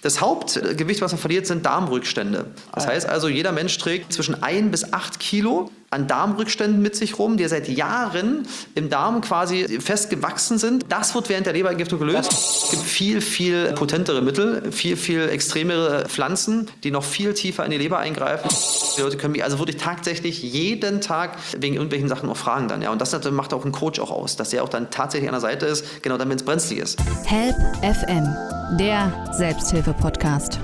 Das Hauptgewicht, was man verliert, sind Darmrückstände. Das heißt also, jeder Mensch trägt zwischen 1 bis 8 Kilo an Darmrückständen mit sich rum, die seit Jahren im Darm quasi fest gewachsen sind. Das wird während der Leberentgiftung gelöst. Es gibt viel potentere Mittel, viel extremere Pflanzen, die noch viel tiefer in die Leber eingreifen. Die Leute können mich also wirklich tatsächlich jeden Tag wegen irgendwelchen Sachen auch fragen dann. Ja. Und das macht auch ein Coach auch aus, dass er auch dann tatsächlich an der Seite ist, genau dann, wenn es brenzlig ist. Help FM, der Selbsthilfe-Podcast.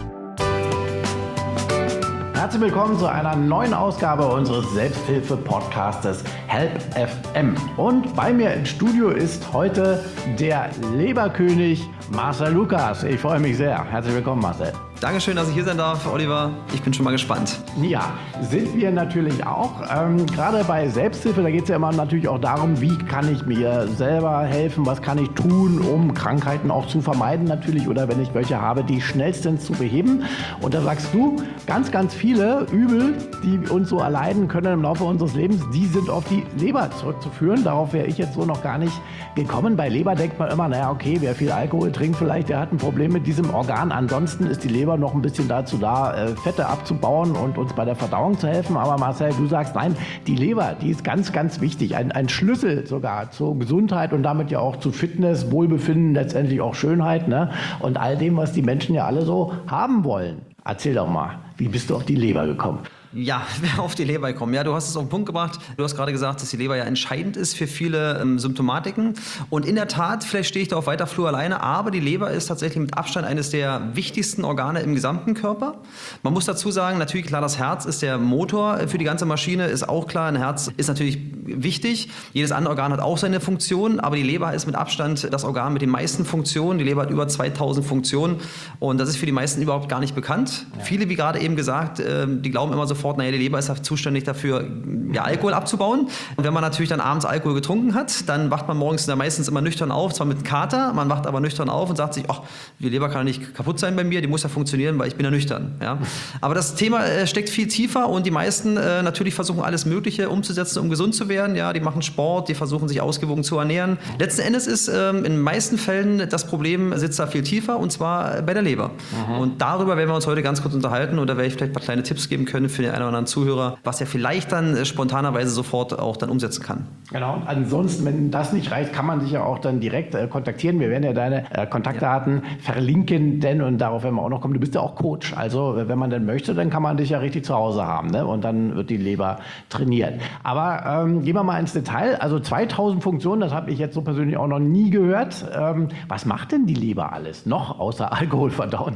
Herzlich willkommen zu einer neuen Ausgabe unseres Selbsthilfe-Podcastes Help FM. Und bei mir im Studio ist heute der Leberkönig Marcel Lukas. Ich freue mich sehr. Herzlich willkommen, Marcel. Dankeschön, dass ich hier sein darf, Oliver. Ich bin schon mal gespannt. Ja, sind wir natürlich auch. Gerade bei Selbsthilfe, da geht es ja immer natürlich auch darum, wie kann ich mir selber helfen, was kann ich tun, um Krankheiten auch zu vermeiden natürlich oder wenn ich welche habe, die schnellstens zu beheben. Und da sagst du, ganz viele Übel, die uns so erleiden können im Laufe unseres Lebens, die sind auf die Leber zurückzuführen. Darauf wäre ich jetzt so noch gar nicht gekommen. Bei Leber denkt man immer, naja, okay, wer viel Alkohol trinkt vielleicht, der hat ein Problem mit diesem Organ. Ansonsten ist die Leber noch ein bisschen dazu da, Fette abzubauen und uns bei der Verdauung zu helfen. Aber Marcel, du sagst, nein, die Leber, die ist ganz wichtig. Ein Schlüssel sogar zur Gesundheit und damit ja auch zu Fitness, Wohlbefinden, letztendlich auch Schönheit, ne? Und all dem, was die Menschen ja alle so haben wollen. Erzähl doch mal, wie bist du auf die Leber gekommen? Ja, wer auf die Leber kommt. Ja, du hast es auf den Punkt gebracht. Du hast gerade gesagt, dass die Leber ja entscheidend ist für viele Symptomatiken. Und in der Tat, vielleicht stehe ich da auf weiter Flur alleine, aber die Leber ist tatsächlich mit Abstand eines der wichtigsten Organe im gesamten Körper. Man muss dazu sagen, natürlich klar, das Herz ist der Motor für die ganze Maschine, ist auch klar. Ein Herz ist natürlich wichtig. Jedes andere Organ hat auch seine Funktion, aber die Leber ist mit Abstand das Organ mit den meisten Funktionen. Die Leber hat über 2000 Funktionen und das ist für die meisten überhaupt gar nicht bekannt. Ja. Viele, wie gerade eben gesagt, die glauben immer sofort, naja, die Leber ist zuständig dafür, ja, Alkohol abzubauen. Und wenn man natürlich dann abends Alkohol getrunken hat, dann wacht man morgens meistens immer nüchtern auf, zwar mit einem Kater, man wacht aber nüchtern auf und sagt sich, ach, die Leber kann ja nicht kaputt sein bei mir, die muss ja funktionieren, weil ich bin ja nüchtern. Ja? Aber das Thema steckt viel tiefer und die meisten natürlich versuchen alles Mögliche umzusetzen, um gesund zu werden. Ja, die machen Sport, die versuchen sich ausgewogen zu ernähren. Letzten Endes ist in den meisten Fällen das Problem sitzt da viel tiefer und zwar bei der Leber. Und darüber werden wir uns heute ganz kurz unterhalten und da werde ich vielleicht ein paar kleine Tipps geben können für den einen oder anderen Zuhörer, was er vielleicht dann spontanerweise sofort auch dann umsetzen kann. Genau, und ansonsten, wenn das nicht reicht, kann man dich ja auch dann direkt kontaktieren. Wir werden ja deine Kontaktdaten verlinken, denn, und darauf werden wir auch noch kommen, du bist ja auch Coach. Also wenn man denn möchte, dann kann man dich ja richtig zu Hause haben, ne? Und dann wird die Leber trainiert. Aber gehen wir mal ins Detail. Also 2000 Funktionen, das habe ich jetzt so persönlich auch noch nie gehört. Was macht denn die Leber alles noch außer Alkohol verdauen?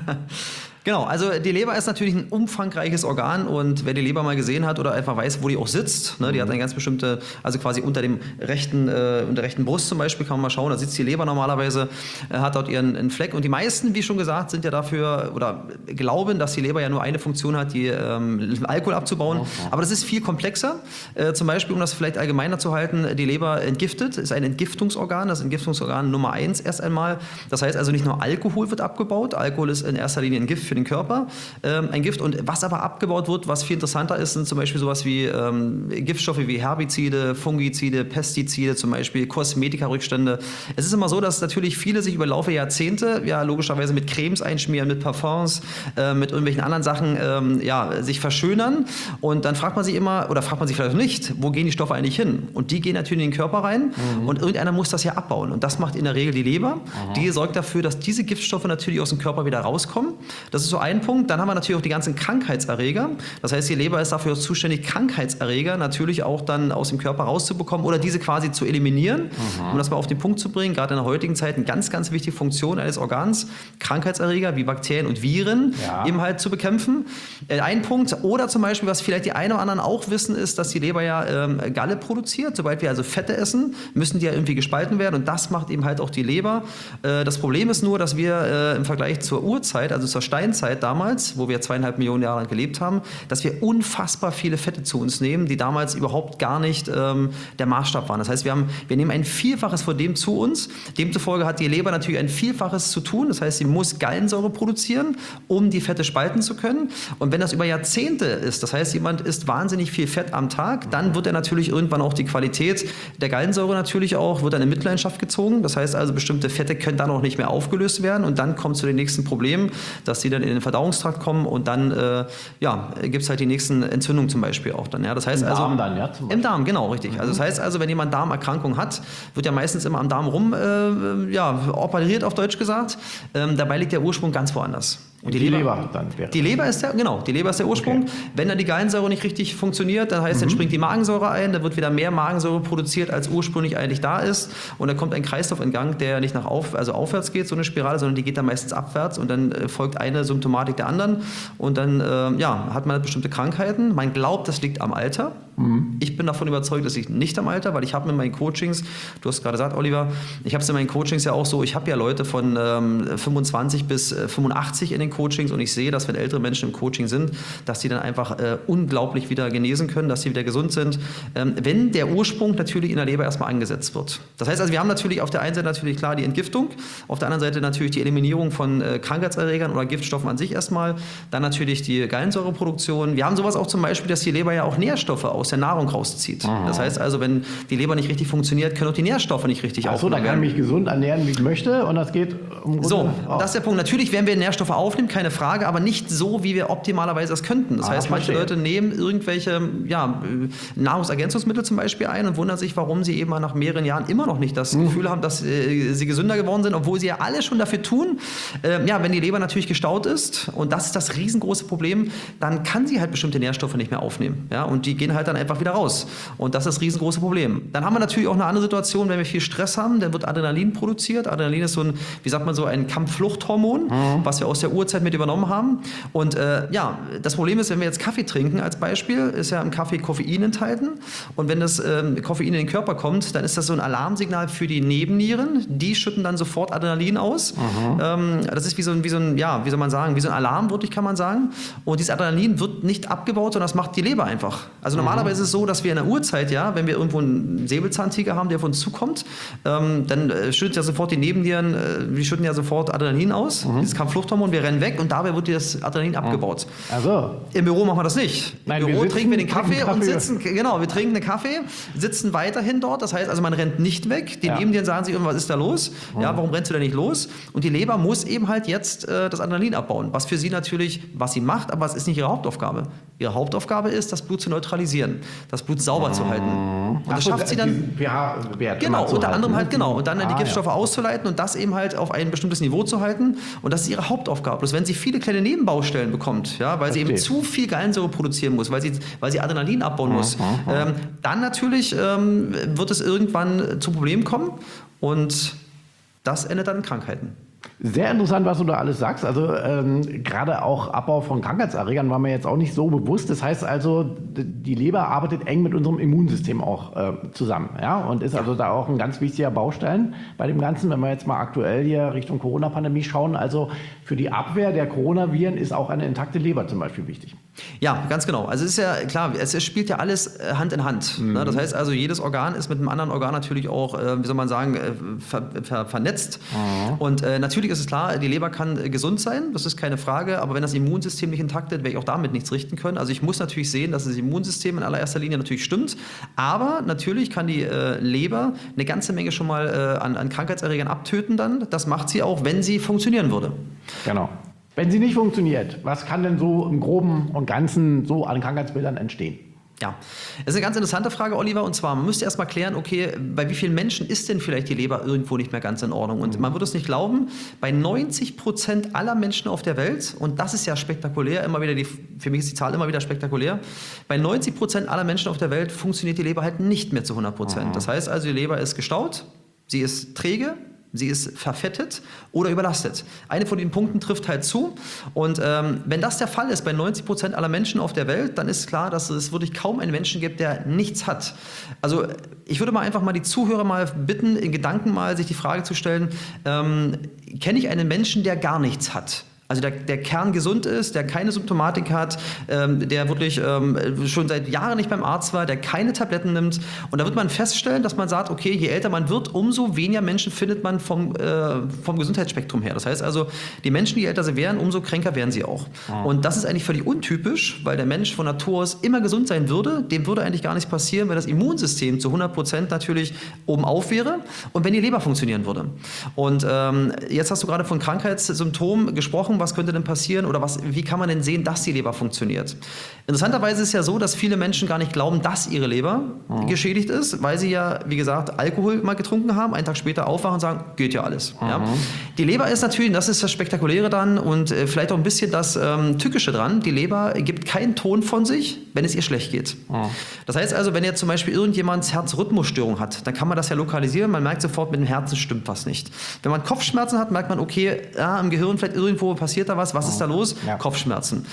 Genau, also die Leber ist natürlich ein umfangreiches Organ und wer die Leber mal gesehen hat oder einfach weiß, wo die auch sitzt, ne, die hat eine ganz bestimmte, also quasi unter der rechten Brust zum Beispiel, kann man mal schauen, da sitzt die Leber normalerweise, hat dort ihren Fleck und die meisten, wie schon gesagt, sind ja dafür oder glauben, dass die Leber ja nur eine Funktion hat, die Alkohol abzubauen, aber das ist viel komplexer. Zum Beispiel, um das vielleicht allgemeiner zu halten, die Leber entgiftet, ist ein Entgiftungsorgan, das Entgiftungsorgan Nummer 1 erst einmal. Das heißt also nicht nur Alkohol wird abgebaut, Alkohol ist in erster Linie ein Gift für den Körper, ein Gift. Und was aber abgebaut wird, was viel interessanter ist, sind zum Beispiel sowas wie Giftstoffe wie Herbizide, Fungizide, Pestizide zum Beispiel, Kosmetikarückstände. Es ist immer so, dass natürlich viele sich über Laufe der Jahrzehnte ja logischerweise mit Cremes einschmieren, mit Parfums, mit irgendwelchen anderen Sachen sich verschönern. Und dann fragt man sich immer, oder fragt man sich vielleicht nicht, wo gehen die Stoffe eigentlich hin? Und die gehen natürlich in den Körper rein und irgendeiner muss das ja abbauen. Und das macht in der Regel die Leber. Die sorgt dafür, dass diese Giftstoffe natürlich aus dem Körper wieder rauskommen. Das ist so ein Punkt. Dann haben wir natürlich auch die ganzen Krankheitserreger. Das heißt, die Leber ist dafür zuständig, Krankheitserreger natürlich auch dann aus dem Körper rauszubekommen oder diese quasi zu eliminieren. Um das mal auf den Punkt zu bringen, gerade in der heutigen Zeit eine ganz wichtige Funktion eines Organs, Krankheitserreger wie Bakterien und Viren eben halt zu bekämpfen. Ein Punkt. Oder zum Beispiel, was vielleicht die einen oder anderen auch wissen, ist, dass die Leber ja Galle produziert. Sobald wir also Fette essen, müssen die ja irgendwie gespalten werden und das macht eben halt auch die Leber. Das Problem ist nur, dass wir im Vergleich zur Urzeit, also zur Steinzeit, Steinzeit damals, wo wir 2,5 Millionen Jahre lang gelebt haben, dass wir unfassbar viele Fette zu uns nehmen, die damals überhaupt gar nicht der Maßstab waren. Das heißt, wir nehmen ein Vielfaches von dem zu uns. Demzufolge hat die Leber natürlich ein Vielfaches zu tun. Das heißt, sie muss Gallensäure produzieren, um die Fette spalten zu können. Und wenn das über Jahrzehnte ist, das heißt, jemand isst wahnsinnig viel Fett am Tag, dann wird er natürlich irgendwann auch die Qualität der Gallensäure natürlich auch, wird dann in Mitleidenschaft gezogen. Das heißt also, bestimmte Fette können dann auch nicht mehr aufgelöst werden und dann kommt es zu den nächsten Problemen, dass die dann in den Verdauungstrakt kommen und dann gibt es halt die nächsten Entzündungen zum Beispiel auch dann. Ja? Das heißt Im Darm dann, ja? Im Darm, genau, richtig. Also das heißt also, wenn jemand Darmerkrankung hat, wird ja meistens immer am Darm operiert auf Deutsch gesagt. Dabei liegt der Ursprung ganz woanders. Und die Leber dann wäre. Die Leber ist der Ursprung. Okay. Wenn dann die Gallensäure nicht richtig funktioniert, dann heißt, dann springt die Magensäure ein, da wird wieder mehr Magensäure produziert, als ursprünglich eigentlich da ist. Und dann kommt ein Kreislauf in Gang, der nicht aufwärts geht, so eine Spirale, sondern die geht dann meistens abwärts und dann folgt eine Symptomatik der anderen. Und dann hat man bestimmte Krankheiten. Man glaubt, das liegt am Alter. Ich bin davon überzeugt, das liegt nicht am Alter, weil ich habe in meinen Coachings, du hast gerade gesagt, Oliver, ich habe es in meinen Coachings ja auch so, ich habe ja Leute von 25 bis 85 in den Coachings und ich sehe, dass wenn ältere Menschen im Coaching sind, dass die dann einfach unglaublich wieder genesen können, dass sie wieder gesund sind, wenn der Ursprung natürlich in der Leber erstmal angesetzt wird. Das heißt also, wir haben natürlich auf der einen Seite natürlich klar die Entgiftung, auf der anderen Seite natürlich die Eliminierung von Krankheitserregern oder Giftstoffen an sich erstmal, dann natürlich die Gallensäureproduktion. Wir haben sowas auch zum Beispiel, dass die Leber ja auch Nährstoffe aus der Nahrung rauszieht. Aha. Das heißt also, wenn die Leber nicht richtig funktioniert, können auch die Nährstoffe nicht richtig aufgenommen werden. Dann kann ich mich gesund ernähren, wie ich möchte und das geht so, das ist der Punkt. Natürlich werden wir Nährstoffe aufnehmen, keine Frage, aber nicht so, wie wir optimalerweise das könnten. Das heißt, manche Leute nehmen irgendwelche Nahrungsergänzungsmittel zum Beispiel ein und wundern sich, warum sie eben nach mehreren Jahren immer noch nicht das Gefühl haben, dass sie gesünder geworden sind, obwohl sie ja alle schon dafür tun. Wenn die Leber natürlich gestaut ist, und das ist das riesengroße Problem, dann kann sie halt bestimmte Nährstoffe nicht mehr aufnehmen. Ja? Und die gehen halt dann einfach wieder raus. Und das ist das riesengroße Problem. Dann haben wir natürlich auch eine andere Situation, wenn wir viel Stress haben, dann wird Adrenalin produziert. Adrenalin ist so ein, wie sagt man so, ein Kampffluchthormon, was wir aus der Urzeit mit übernommen haben. Und das Problem ist, wenn wir jetzt Kaffee trinken als Beispiel, ist ja im Kaffee Koffein enthalten. Und wenn das Koffein in den Körper kommt, dann ist das so ein Alarmsignal für die Nebennieren. Die schütten dann sofort Adrenalin aus. Das ist wie so ein Alarm, wirklich kann man sagen. Und dieses Adrenalin wird nicht abgebaut, sondern das macht die Leber einfach. Also normalerweise ist es so, dass wir in der Urzeit, wenn wir irgendwo einen Säbelzahntiger haben, der auf uns zukommt, dann schüttet ja sofort die Nebennieren, die schütten ja sofort Adrenalin aus, dieses Kampffluchthormon, wir rennen weg und dabei wird das Adrenalin abgebaut. Also. Im Büro machen wir das nicht. Im Büro trinken wir den Kaffee und sitzen, wir trinken den Kaffee, sitzen weiterhin dort, das heißt also, man rennt nicht weg, die Nebennieren sagen sich, was ist da los? Ja, warum rennst du da nicht los? Und die Leber muss eben halt jetzt das Adrenalin abbauen, was für sie natürlich, was sie macht, aber es ist nicht ihre Hauptaufgabe. Ihre Hauptaufgabe ist, das Blut zu neutralisieren, das Blut sauber zu halten. Und das schafft sie dann. Genau, unter anderem halt, und dann die Giftstoffe auszuleiten und das eben halt auf ein bestimmtes Niveau zu halten. Und das ist ihre Hauptaufgabe. Bloß wenn sie viele kleine Nebenbaustellen bekommt, weil sie eben zu viel Gallensäure produzieren muss, weil sie Adrenalin abbauen muss, dann natürlich wird es irgendwann zu Problemen kommen und das endet dann in Krankheiten. Sehr interessant, was du da alles sagst. Also gerade auch Abbau von Krankheitserregern war mir jetzt auch nicht so bewusst. Das heißt also, die Leber arbeitet eng mit unserem Immunsystem auch zusammen, und ist also da auch ein ganz wichtiger Baustein bei dem Ganzen. Wenn wir jetzt mal aktuell hier Richtung Corona-Pandemie schauen, also für die Abwehr der Coronaviren ist auch eine intakte Leber zum Beispiel wichtig. Ja, ganz genau. Also es ist ja klar, es spielt ja alles Hand in Hand. Ne? Das heißt also, jedes Organ ist mit einem anderen Organ natürlich auch, vernetzt. Und natürlich ist es klar, die Leber kann gesund sein, das ist keine Frage, aber wenn das Immunsystem nicht intakt ist, werde ich auch damit nichts richten können. Also ich muss natürlich sehen, dass das Immunsystem in allererster Linie natürlich stimmt, aber natürlich kann die Leber eine ganze Menge schon mal an Krankheitserregern abtöten dann. Das macht sie auch, wenn sie funktionieren würde. Genau. Wenn sie nicht funktioniert, was kann denn so im Groben und Ganzen so an Krankheitsbildern entstehen? Ja, das ist eine ganz interessante Frage, Oliver. Und zwar, man müsste erst mal klären, okay, bei wie vielen Menschen ist denn vielleicht die Leber irgendwo nicht mehr ganz in Ordnung? Und man würde es nicht glauben, bei 90% aller Menschen auf der Welt, und das ist ja spektakulär, für mich ist die Zahl immer wieder spektakulär, bei 90% aller Menschen auf der Welt funktioniert die Leber halt nicht mehr zu 100%. Das heißt also, die Leber ist gestaut, sie ist träge, sie ist verfettet oder überlastet. Eine von den Punkten trifft halt zu. Und wenn das der Fall ist bei 90% aller Menschen auf der Welt, dann ist klar, dass es wirklich kaum einen Menschen gibt, der nichts hat. Also ich würde mal einfach mal die Zuhörer mal bitten, in Gedanken mal sich die Frage zu stellen, kenne ich einen Menschen, der gar nichts hat? Also der Kern gesund ist, der keine Symptomatik hat, der wirklich schon seit Jahren nicht beim Arzt war, der keine Tabletten nimmt. Und da wird man feststellen, dass man sagt, okay, je älter man wird, umso weniger Menschen findet man vom Gesundheitsspektrum her. Das heißt also, die Menschen, die älter sie werden, umso kränker werden sie auch. Und das ist eigentlich völlig untypisch, weil der Mensch von Natur aus immer gesund sein würde. Dem würde eigentlich gar nichts passieren, wenn das Immunsystem zu 100% natürlich oben auf wäre und wenn die Leber funktionieren würde. Und jetzt hast du gerade von Krankheitssymptomen gesprochen. Was könnte denn passieren oder wie kann man denn sehen, dass die Leber funktioniert? Interessanterweise ist es ja so, dass viele Menschen gar nicht glauben, dass ihre Leber geschädigt ist, weil sie ja, wie gesagt, Alkohol mal getrunken haben, einen Tag später aufwachen und sagen, geht ja alles. Ja? Die Leber ist natürlich, das ist das Spektakuläre dran und vielleicht auch ein bisschen das Tückische dran, die Leber gibt keinen Ton von sich, wenn es ihr schlecht geht. Das heißt also, wenn jetzt zum Beispiel irgendjemand Herzrhythmusstörung hat, dann kann man das ja lokalisieren, man merkt sofort, mit dem Herzen stimmt was nicht. Wenn man Kopfschmerzen hat, merkt man, okay, im Gehirn vielleicht irgendwo passiert da was ist da los? Ja. Kopfschmerzen.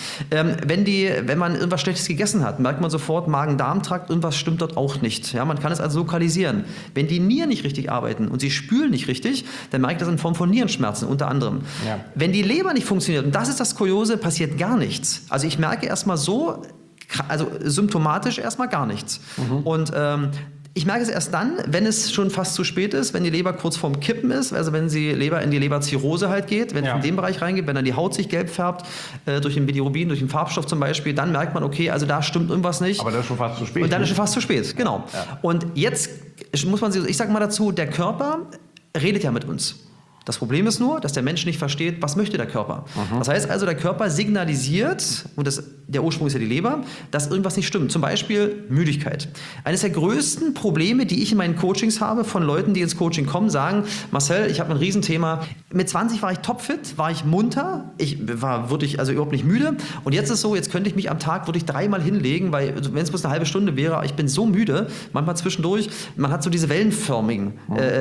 Wenn man irgendwas Schlechtes gegessen hat, merkt man sofort, Magen-Darm-Trakt, irgendwas stimmt dort auch nicht. Ja, man kann es also lokalisieren. Wenn die Nieren nicht richtig arbeiten und sie spülen nicht richtig, dann merkt das in Form von Nierenschmerzen unter anderem. Ja. Wenn die Leber nicht funktioniert, und das ist das Kuriose, passiert gar nichts. Also ich merke erstmal so, also symptomatisch erstmal gar nichts. Und ich merke es erst dann, wenn es schon fast zu spät ist, wenn die Leber kurz vorm Kippen ist, also wenn die Leber in die Leberzirrhose halt geht, wenn es in den Bereich reingeht, wenn dann die Haut sich gelb färbt, durch den Bilirubin, durch den Farbstoff zum Beispiel, dann merkt man, okay, also da stimmt irgendwas nicht. Aber das ist schon fast zu spät. Und dann ist schon fast zu spät, genau. Ja. Und jetzt muss man sich, ich sage mal dazu, der Körper redet ja mit uns. Das Problem ist nur, dass der Mensch nicht versteht, was möchte der Körper. Das heißt also, der Körper signalisiert, und der Ursprung ist ja die Leber, dass irgendwas nicht stimmt. Zum Beispiel Müdigkeit. Eines der größten Probleme, die ich in meinen Coachings habe, von Leuten, die ins Coaching kommen, sagen, Marcel, ich habe ein Riesenthema. Mit 20 war ich topfit, war ich munter, ich war wirklich also überhaupt nicht müde. Und jetzt ist es so, jetzt könnte ich mich am Tag wirklich 3-mal hinlegen, weil wenn es bloß eine halbe Stunde wäre, ich bin so müde, manchmal zwischendurch, man hat so diese wellenförmigen,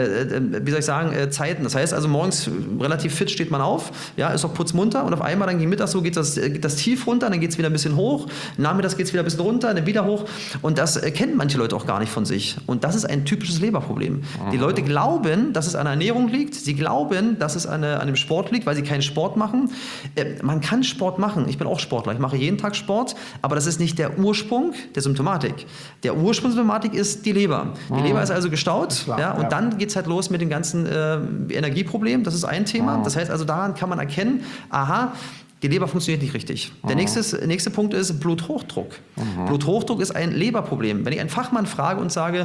Zeiten. Das heißt also, morgens relativ fit steht man auf, ja, ist auch putzmunter und auf einmal dann gegen Mittag so geht das tief runter, dann geht es wieder ein bisschen hoch, nachmittags geht es wieder ein bisschen runter, dann wieder hoch und das kennen manche Leute auch gar nicht von sich und das ist ein typisches Leberproblem. Die Leute glauben, dass es an der Ernährung liegt, sie glauben, dass es an dem Sport liegt, weil sie keinen Sport machen. Man kann Sport machen, ich bin auch Sportler, ich mache jeden Tag Sport, aber das ist nicht der Ursprung der Symptomatik. Der Ursprung der Symptomatik ist die Leber. Die Leber ist also gestaut, ja, und dann geht es halt los mit dem ganzen Energieproblem. Das ist ein Thema. Das heißt also, daran kann man erkennen, aha, die Leber funktioniert nicht richtig. Der nächste Punkt ist Bluthochdruck. Bluthochdruck ist ein Leberproblem. Wenn ich einen Fachmann frage und sage,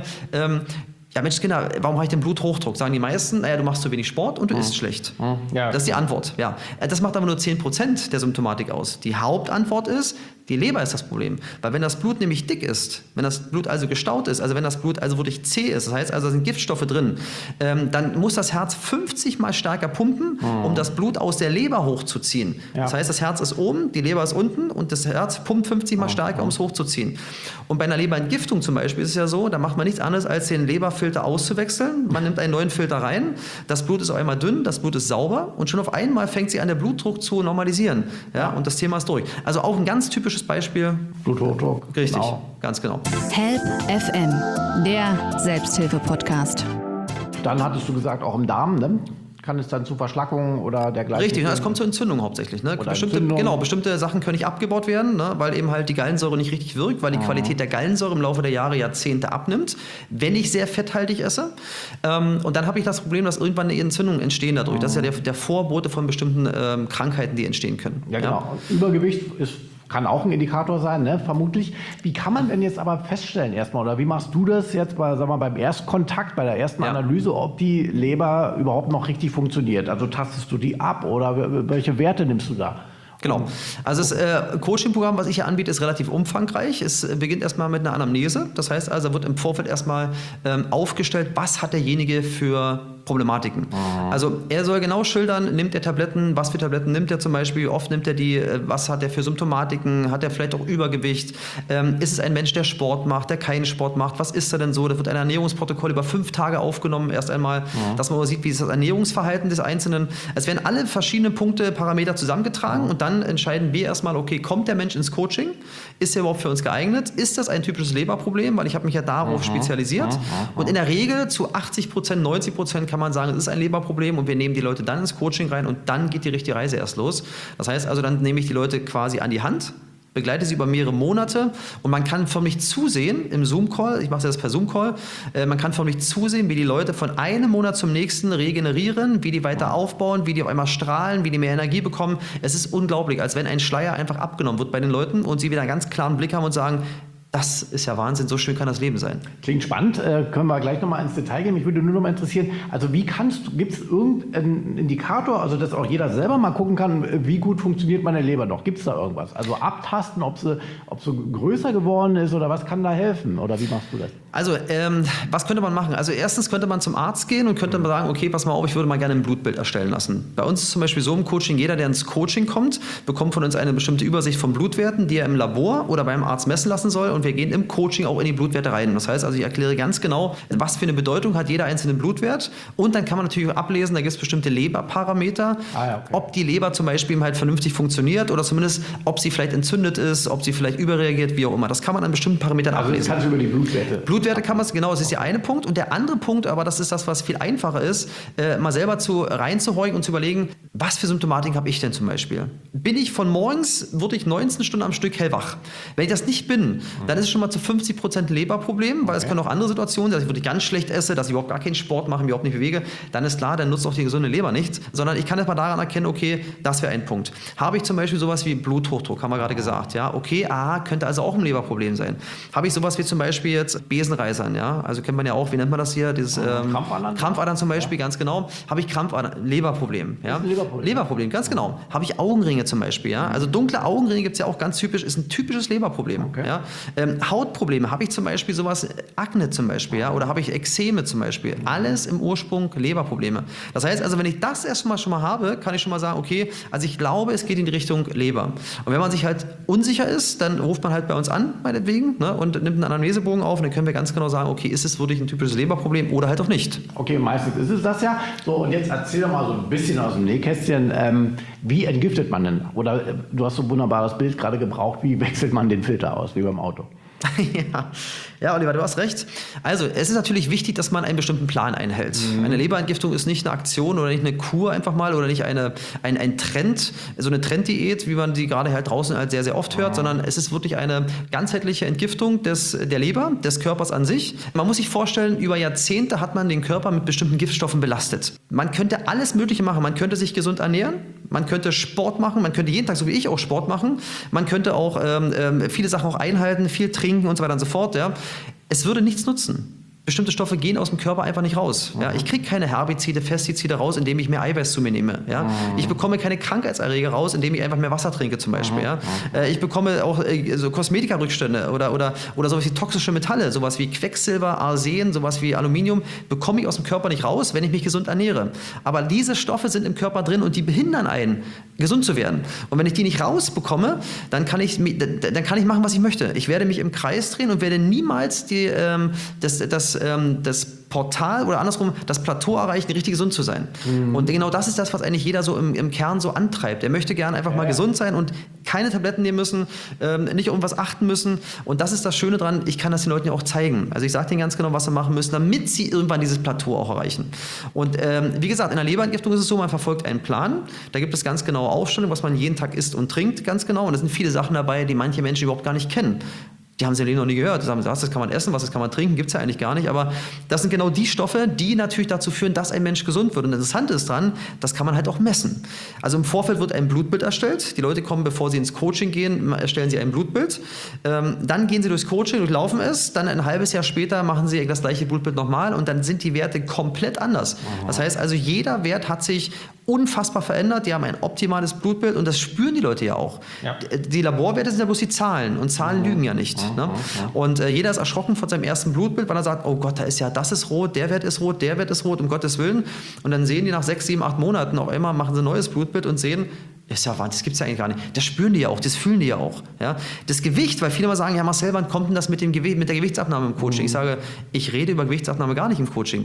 ja Mensch Kinder, warum habe ich den Bluthochdruck? Sagen die meisten, naja, du machst zu wenig Sport und du isst schlecht. Ja. Das ist die Antwort. Ja. Das macht aber nur 10% der Symptomatik aus. Die Hauptantwort ist, die Leber ist das Problem. Weil wenn das Blut nämlich dick ist, wenn das Blut also gestaut ist, also wenn das Blut also wirklich zäh ist, das heißt also, da sind Giftstoffe drin, dann muss das Herz 50 Mal stärker pumpen, um das Blut aus der Leber hochzuziehen. Ja. Das heißt, das Herz ist oben, die Leber ist unten und das Herz pumpt 50 Mal stärker, um es hochzuziehen. Und bei einer Leberentgiftung zum Beispiel ist es ja so, da macht man nichts anderes, als den Leberfilter auszuwechseln. Man nimmt einen neuen Filter rein, das Blut ist auf einmal dünn, das Blut ist sauber und schon auf einmal fängt sie an, der Blutdruck zu normalisieren. Ja, und das Thema ist durch. Also auch ein ganz typisches Beispiel. Bluthochdruck. Richtig, ganz genau. Help FM, der Selbsthilfe-Podcast. Dann hattest du gesagt, auch im Darm, ne? Kann es dann zu Verschlackungen oder dergleichen? Richtig, es kommt zur Entzündung hauptsächlich. Ne? Bestimmte Sachen können nicht abgebaut werden, ne? Weil eben halt die Gallensäure nicht richtig wirkt, weil die Qualität der Gallensäure im Laufe der Jahre, Jahrzehnte abnimmt, wenn ich sehr fetthaltig esse. Und dann habe ich das Problem, dass irgendwann eine Entzündung entstehen dadurch. Das ist ja der Vorbote von bestimmten Krankheiten, die entstehen können. Ja, genau. Ja? Übergewicht kann auch ein Indikator sein, ne? Vermutlich. Wie kann man denn jetzt aber feststellen erstmal, oder wie machst du das jetzt beim Erstkontakt, bei der ersten Analyse, ob die Leber überhaupt noch richtig funktioniert? Also tastest du die ab oder welche Werte nimmst du da? Genau. Also das Coaching-Programm, was ich hier anbiete, ist relativ umfangreich. Es beginnt erstmal mit einer Anamnese. Das heißt also, wird im Vorfeld erstmal aufgestellt, was hat derjenige für Problematiken. Also er soll genau schildern, nimmt er Tabletten, was für Tabletten nimmt er zum Beispiel, wie oft nimmt er die, was hat er für Symptomatiken, hat er vielleicht auch Übergewicht, ist es ein Mensch, der Sport macht, der keinen Sport macht, was ist er denn so? Da wird ein Ernährungsprotokoll über 5 Tage aufgenommen, erst einmal, dass man sieht, wie ist das Ernährungsverhalten des Einzelnen. Es werden alle verschiedenen Punkte, Parameter zusammengetragen und dann entscheiden wir erstmal, okay, kommt der Mensch ins Coaching? Ist er überhaupt für uns geeignet? Ist das ein typisches Leberproblem? Weil ich habe mich ja darauf spezialisiert. Und in der Regel zu 80%, 90% kann kann man sagen, es ist ein Leberproblem und wir nehmen die Leute dann ins Coaching rein und dann geht die richtige Reise erst los. Das heißt also, dann nehme ich die Leute quasi an die Hand, begleite sie über mehrere Monate und man kann förmlich zusehen im Zoom-Call, ich mache das per Zoom-Call, man kann förmlich zusehen, wie die Leute von einem Monat zum nächsten regenerieren, wie die weiter aufbauen, wie die auf einmal strahlen, wie die mehr Energie bekommen. Es ist unglaublich, als wenn ein Schleier einfach abgenommen wird bei den Leuten und sie wieder einen ganz klaren Blick haben und sagen, das ist ja Wahnsinn, so schön kann das Leben sein. Klingt spannend, können wir gleich nochmal ins Detail gehen. Mich würde nur noch mal interessieren, also gibt es irgendeinen Indikator, also dass auch jeder selber mal gucken kann, wie gut funktioniert meine Leber noch? Gibt es da irgendwas? Also abtasten, ob sie größer geworden ist oder was kann da helfen? Oder wie machst du das? Also, was könnte man machen? Also erstens könnte man zum Arzt gehen und könnte mal sagen, okay, pass mal auf, ich würde mal gerne ein Blutbild erstellen lassen. Bei uns ist zum Beispiel so im Coaching, jeder, der ins Coaching kommt, bekommt von uns eine bestimmte Übersicht von Blutwerten, die er im Labor oder beim Arzt messen lassen soll und wir gehen im Coaching auch in die Blutwerte rein. Das heißt also, ich erkläre ganz genau, was für eine Bedeutung hat jeder einzelne Blutwert und dann kann man natürlich auch ablesen, da gibt es bestimmte Leberparameter, ob die Leber zum Beispiel halt vernünftig funktioniert oder zumindest, ob sie vielleicht entzündet ist, ob sie vielleicht überreagiert, wie auch immer. Das kann man an bestimmten Parametern ablesen. Das kannst du über die Blutwerte. Blutwerte kann man es, genau, das ist der eine Punkt. Und der andere Punkt, aber das ist das, was viel einfacher ist, mal selber reinzuhorchen und zu überlegen, was für Symptomatik habe ich denn zum Beispiel? Bin ich von morgens wirklich 19 Stunden am Stück hellwach? Wenn ich das nicht bin, dann ist es schon mal zu 50% Leberproblem, weil es können auch andere Situationen sein, dass ich wirklich ganz schlecht esse, dass ich überhaupt gar keinen Sport mache, mich überhaupt nicht bewege, dann ist klar, dann nutzt auch die gesunde Leber nichts, sondern ich kann jetzt mal daran erkennen, okay, das wäre ein Punkt. Habe ich zum Beispiel sowas wie Bluthochdruck, haben wir gerade gesagt, ja, okay, könnte also auch ein Leberproblem sein. Habe ich sowas wie zum Beispiel jetzt Besenreisern, ja, also kennt man ja auch, wie nennt man das hier, dieses Krampfadern zum Beispiel, ganz genau. Habe ich Krampfadern, Leberproblem, ja. Leberproblem, ganz genau. Habe ich Augenringe zum Beispiel, ja, also dunkle Augenringe gibt es ja auch ganz typisch, ist ein typisches Leberproblem, ja. Hautprobleme, habe ich zum Beispiel sowas, Akne zum Beispiel, ja, oder habe ich Ekzeme zum Beispiel, alles im Ursprung Leberprobleme. Das heißt also, wenn ich das erstmal schon mal habe, kann ich schon mal sagen, okay, also ich glaube, es geht in die Richtung Leber. Und wenn man sich halt unsicher ist, dann ruft man halt bei uns an, meinetwegen, ne, und nimmt einen Anamnesebogen auf und dann können wir ganz genau sagen, okay, ist es wirklich ein typisches Leberproblem oder halt auch nicht. Okay, meistens ist es das ja. So, und jetzt erzähl doch mal so ein bisschen aus dem Nähkästchen, wie entgiftet man denn? Oder du hast so ein wunderbares Bild gerade gebraucht, wie wechselt man den Filter aus, wie beim Auto? Ja, Oliver, du hast recht. Also, es ist natürlich wichtig, dass man einen bestimmten Plan einhält. Eine Leberentgiftung ist nicht eine Aktion oder nicht eine Kur einfach mal oder nicht ein Trend, so eine Trenddiät, wie man die gerade halt draußen halt sehr, sehr oft hört, sondern es ist wirklich eine ganzheitliche Entgiftung der Leber, des Körpers an sich. Man muss sich vorstellen, über Jahrzehnte hat man den Körper mit bestimmten Giftstoffen belastet. Man könnte alles Mögliche machen. Man könnte sich gesund ernähren, man könnte Sport machen, man könnte jeden Tag, so wie ich, auch Sport machen. Man könnte auch viele Sachen auch einhalten, viel trinken und so weiter und so fort. Ja. Es würde nichts nutzen. Bestimmte Stoffe gehen aus dem Körper einfach nicht raus. Ja. Ich kriege keine Herbizide, Pestizide raus, indem ich mehr Eiweiß zu mir nehme. Ja. Ich bekomme keine Krankheitserreger raus, indem ich einfach mehr Wasser trinke zum Beispiel. Ja. Ich bekomme auch so Kosmetikarückstände oder sowas wie toxische Metalle, sowas wie Quecksilber, Arsen, sowas wie Aluminium, bekomme ich aus dem Körper nicht raus, wenn ich mich gesund ernähre. Aber diese Stoffe sind im Körper drin und die behindern einen, gesund zu werden. Und wenn ich die nicht rausbekomme, dann kann ich machen, was ich möchte. Ich werde mich im Kreis drehen und werde niemals das Portal oder andersrum das Plateau erreichen, richtig gesund zu sein. Und genau das ist das, was eigentlich jeder so im Kern so antreibt. Er möchte gerne einfach mal gesund sein und keine Tabletten nehmen müssen, nicht auf irgendwas achten müssen. Und das ist das Schöne dran, ich kann das den Leuten ja auch zeigen. Also ich sage denen ganz genau, was sie machen müssen, damit sie irgendwann dieses Plateau auch erreichen. Und wie gesagt, in der Leberentgiftung ist es so, man verfolgt einen Plan. Da gibt es ganz genaue Aufstellungen, was man jeden Tag isst und trinkt, ganz genau. Und es sind viele Sachen dabei, die manche Menschen überhaupt gar nicht kennen. Die haben sie im Leben noch nie gehört. Die sagen, das kann man essen, was das kann man trinken, gibt es ja eigentlich gar nicht. Aber das sind genau die Stoffe, die natürlich dazu führen, dass ein Mensch gesund wird. Und das Interessante ist dran, das kann man halt auch messen. Also im Vorfeld wird ein Blutbild erstellt. Die Leute kommen, bevor sie ins Coaching gehen, erstellen sie ein Blutbild. Dann gehen sie durchs Coaching, durchlaufen es. Dann ein halbes Jahr später machen sie das gleiche Blutbild nochmal. Und dann sind die Werte komplett anders. Das heißt also, jeder Wert hat sich unfassbar verändert. Die haben ein optimales Blutbild und das spüren die Leute ja auch. Ja. Die Laborwerte sind ja bloß die Zahlen und Zahlen lügen ja nicht. Ne? Und jeder ist erschrocken von seinem ersten Blutbild, weil er sagt, oh Gott, das ist rot, der Wert ist rot, der Wert ist rot, um Gottes Willen. Und dann sehen die nach 6, 7, 8 Monaten auf einmal, machen sie ein neues Blutbild und sehen, ist ja Wahnsinn, das gibt es ja eigentlich gar nicht. Das spüren die ja auch, das fühlen die ja auch. Ja? Das Gewicht, weil viele mal sagen, ja Marcel, wann kommt denn das mit der Gewichtsabnahme im Coaching? Ich sage, ich rede über Gewichtsabnahme gar nicht im Coaching, weil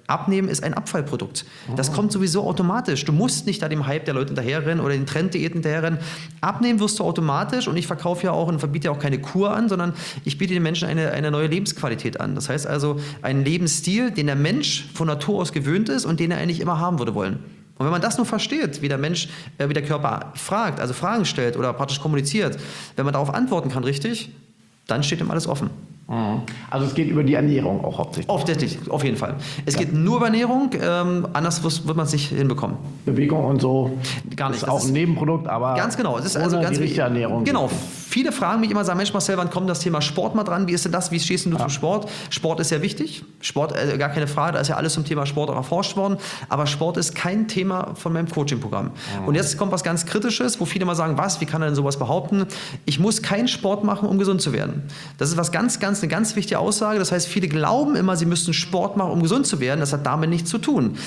Abnehmen ist ein Abfallprodukt. Das kommt sowieso automatisch. Du musst nicht da dem Hype der Leute hinterherrennen oder den Trenddiäten hinterherrennen. Abnehmen wirst du automatisch und ich verkaufe ja auch und verbiete ja auch keine Kur an, sondern ich biete den Menschen eine neue Lebensqualität an. Das heißt also einen Lebensstil, den der Mensch von Natur aus gewöhnt ist und den er eigentlich immer haben würde wollen. Und wenn man das nur versteht, wie der Mensch, wie der Körper fragt, also Fragen stellt oder praktisch kommuniziert, wenn man darauf antworten kann richtig, dann steht ihm alles offen. Also es geht über die Ernährung auch hauptsächlich. Auf jeden Fall. Es geht nur über Ernährung, anders wird man es nicht hinbekommen. Bewegung und so. Gar nicht. Ist auch ein Nebenprodukt, aber ganz genau. Es ist ohne also ganz die richtige Ernährung. Genau. Viele fragen mich immer, sagen, Mensch Marcel, wann kommt das Thema Sport mal dran? Wie ist denn das? Wie stehst du zum Sport? Sport ist ja wichtig. Sport, gar keine Frage, da ist ja alles zum Thema Sport auch erforscht worden. Aber Sport ist kein Thema von meinem Coaching-Programm. Und jetzt kommt was ganz Kritisches, wo viele mal sagen, wie kann er denn sowas behaupten? Ich muss keinen Sport machen, um gesund zu werden. Das ist eine ganz wichtige Aussage. Das heißt, viele glauben immer, sie müssten Sport machen, um gesund zu werden. Das hat damit nichts zu tun.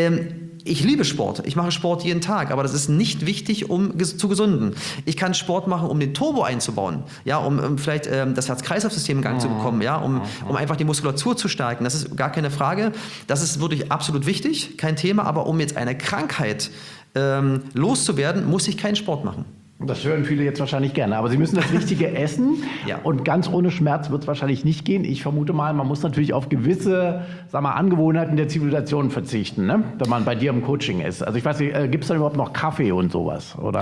Ich liebe Sport. Ich mache Sport jeden Tag, aber das ist nicht wichtig, um zu gesunden. Ich kann Sport machen, um den Turbo einzubauen, ja, um vielleicht das Herz-Kreislauf-System in Gang zu bekommen, ja, um einfach die Muskulatur zu stärken. Das ist gar keine Frage. Das ist wirklich absolut wichtig, kein Thema. Aber um jetzt eine Krankheit loszuwerden, muss ich keinen Sport machen. Das hören viele jetzt wahrscheinlich gerne. Aber sie müssen das Richtige essen. Ja. Und ganz ohne Schmerz wird es wahrscheinlich nicht gehen. Ich vermute mal, man muss natürlich auf gewisse Angewohnheiten der Zivilisation verzichten, ne? Wenn man bei dir im Coaching ist. Also ich weiß nicht, gibt es da überhaupt noch Kaffee und sowas? Oder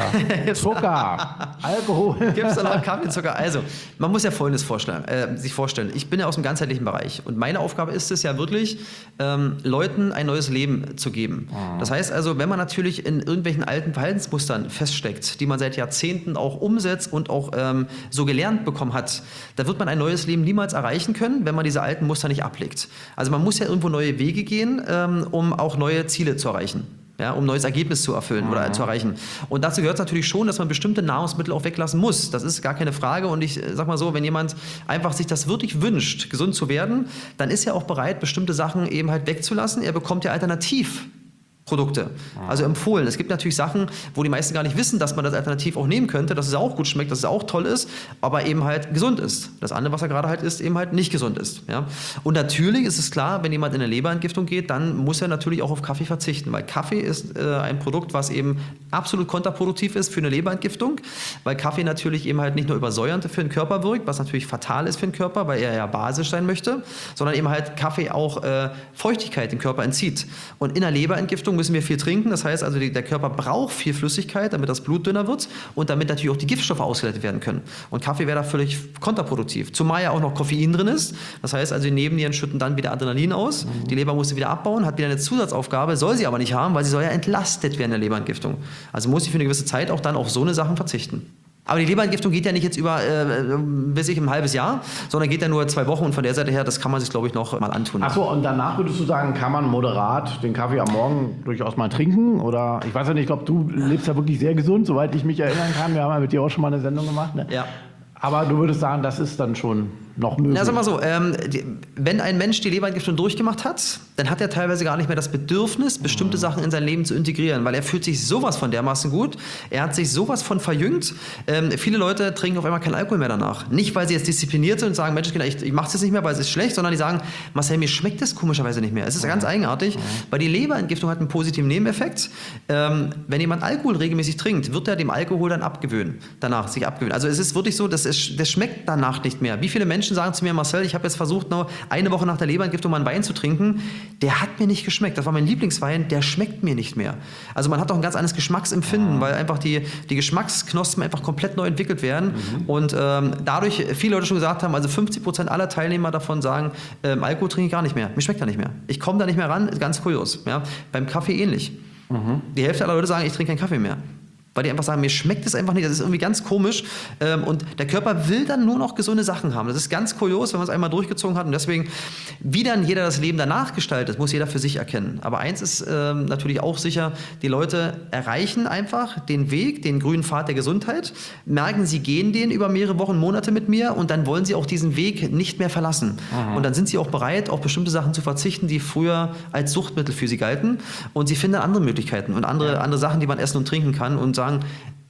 Zucker, Alkohol? Gibt es da noch Kaffee und Zucker? Also, man muss ja Folgendes sich vorstellen. Ich bin ja aus dem ganzheitlichen Bereich. Und meine Aufgabe ist es ja wirklich, Leuten ein neues Leben zu geben. Das heißt also, wenn man natürlich in irgendwelchen alten Verhaltensmustern feststeckt, die man seit Jahrzehnten auch umsetzt und auch so gelernt bekommen hat, da wird man ein neues Leben niemals erreichen können, wenn man diese alten Muster nicht ablegt. Also man muss ja irgendwo neue Wege gehen, um auch neue Ziele zu erreichen. Ja, um ein neues Ergebnis zu erfüllen oder zu erreichen. Und dazu gehört es natürlich schon, dass man bestimmte Nahrungsmittel auch weglassen muss. Das ist gar keine Frage. Und ich sag mal so, wenn jemand einfach sich das wirklich wünscht, gesund zu werden, dann ist er auch bereit, bestimmte Sachen eben halt wegzulassen. Er bekommt ja Alternativprodukte, also empfohlen. Es gibt natürlich Sachen, wo die meisten gar nicht wissen, dass man das alternativ auch nehmen könnte, dass es auch gut schmeckt, dass es auch toll ist, aber eben halt gesund ist. Das andere, was er gerade halt isst, eben halt nicht gesund ist. Ja? Und natürlich ist es klar, wenn jemand in eine Leberentgiftung geht, dann muss er natürlich auch auf Kaffee verzichten, weil Kaffee ist ein Produkt, was eben absolut kontraproduktiv ist für eine Leberentgiftung, weil Kaffee natürlich eben halt nicht nur übersäuernd für den Körper wirkt, was natürlich fatal ist für den Körper, weil er ja basisch sein möchte, sondern eben halt Kaffee auch Feuchtigkeit dem Körper entzieht. Und in der Leberentgiftung müssen wir viel trinken. Das heißt also, der Körper braucht viel Flüssigkeit, damit das Blut dünner wird und damit natürlich auch die Giftstoffe ausgeleitet werden können. Und Kaffee wäre da völlig kontraproduktiv. Zumal ja auch noch Koffein drin ist. Das heißt also, die Nebennieren schütten dann wieder Adrenalin aus. Die Leber muss sie wieder abbauen, hat wieder eine Zusatzaufgabe, soll sie aber nicht haben, weil sie soll ja entlastet werden in der Leberentgiftung. Also muss sie für eine gewisse Zeit auch dann auf so eine Sachen verzichten. Aber die Leberentgiftung geht ja nicht jetzt über ein halbes Jahr, sondern geht ja nur 2 Wochen und von der Seite her, das kann man sich, glaube ich, noch mal antun. Achso, und danach würdest du sagen, kann man moderat den Kaffee am Morgen durchaus mal trinken? Oder ich weiß ja nicht, ich glaube, du lebst ja wirklich sehr gesund, soweit ich mich erinnern kann. Wir haben ja mit dir auch schon mal eine Sendung gemacht. Ne? Ja. Aber du würdest sagen, das ist dann schon noch möglich. Na, sag mal so, wenn ein Mensch die Leberentgiftung durchgemacht hat, dann hat er teilweise gar nicht mehr das Bedürfnis, bestimmte Sachen in sein Leben zu integrieren, weil er fühlt sich sowas von dermaßen gut, er hat sich sowas von verjüngt. Viele Leute trinken auf einmal keinen Alkohol mehr danach. Nicht, weil sie jetzt diszipliniert sind und sagen, Mensch, ich mache es jetzt nicht mehr, weil es ist schlecht, sondern die sagen, Marcel, mir schmeckt das komischerweise nicht mehr. Es ist ganz eigenartig, weil die Leberentgiftung hat einen positiven Nebeneffekt. Wenn jemand Alkohol regelmäßig trinkt, wird er dem Alkohol dann sich abgewöhnen. Also es ist wirklich so, das schmeckt danach nicht mehr. Wie viele Menschen sagen zu mir, Marcel, ich habe jetzt versucht, nur eine Woche nach der Leberentgiftung mal einen Wein zu trinken, der hat mir nicht geschmeckt. Das war mein Lieblingswein, der schmeckt mir nicht mehr. Also man hat auch ein ganz anderes Geschmacksempfinden, weil einfach die Geschmacksknospen einfach komplett neu entwickelt werden und dadurch viele Leute schon gesagt haben, also 50% aller Teilnehmer davon sagen, Alkohol trinke ich gar nicht mehr, mir schmeckt er nicht mehr. Ich komme da nicht mehr ran, ist ganz kurios. Ja? Beim Kaffee ähnlich. Die Hälfte aller Leute sagen, ich trinke keinen Kaffee mehr. Weil die einfach sagen, mir schmeckt es einfach nicht, das ist irgendwie ganz komisch und der Körper will dann nur noch gesunde Sachen haben. Das ist ganz kurios, wenn man es einmal durchgezogen hat und deswegen, wie dann jeder das Leben danach gestaltet, muss jeder für sich erkennen. Aber eins ist natürlich auch sicher, die Leute erreichen einfach den Weg, den grünen Pfad der Gesundheit, merken, sie gehen den über mehrere Wochen, Monate mit mir und dann wollen sie auch diesen Weg nicht mehr verlassen. Und dann sind sie auch bereit, auf bestimmte Sachen zu verzichten, die früher als Suchtmittel für sie galten und sie finden andere Möglichkeiten und andere Sachen, die man essen und trinken kann und sagen,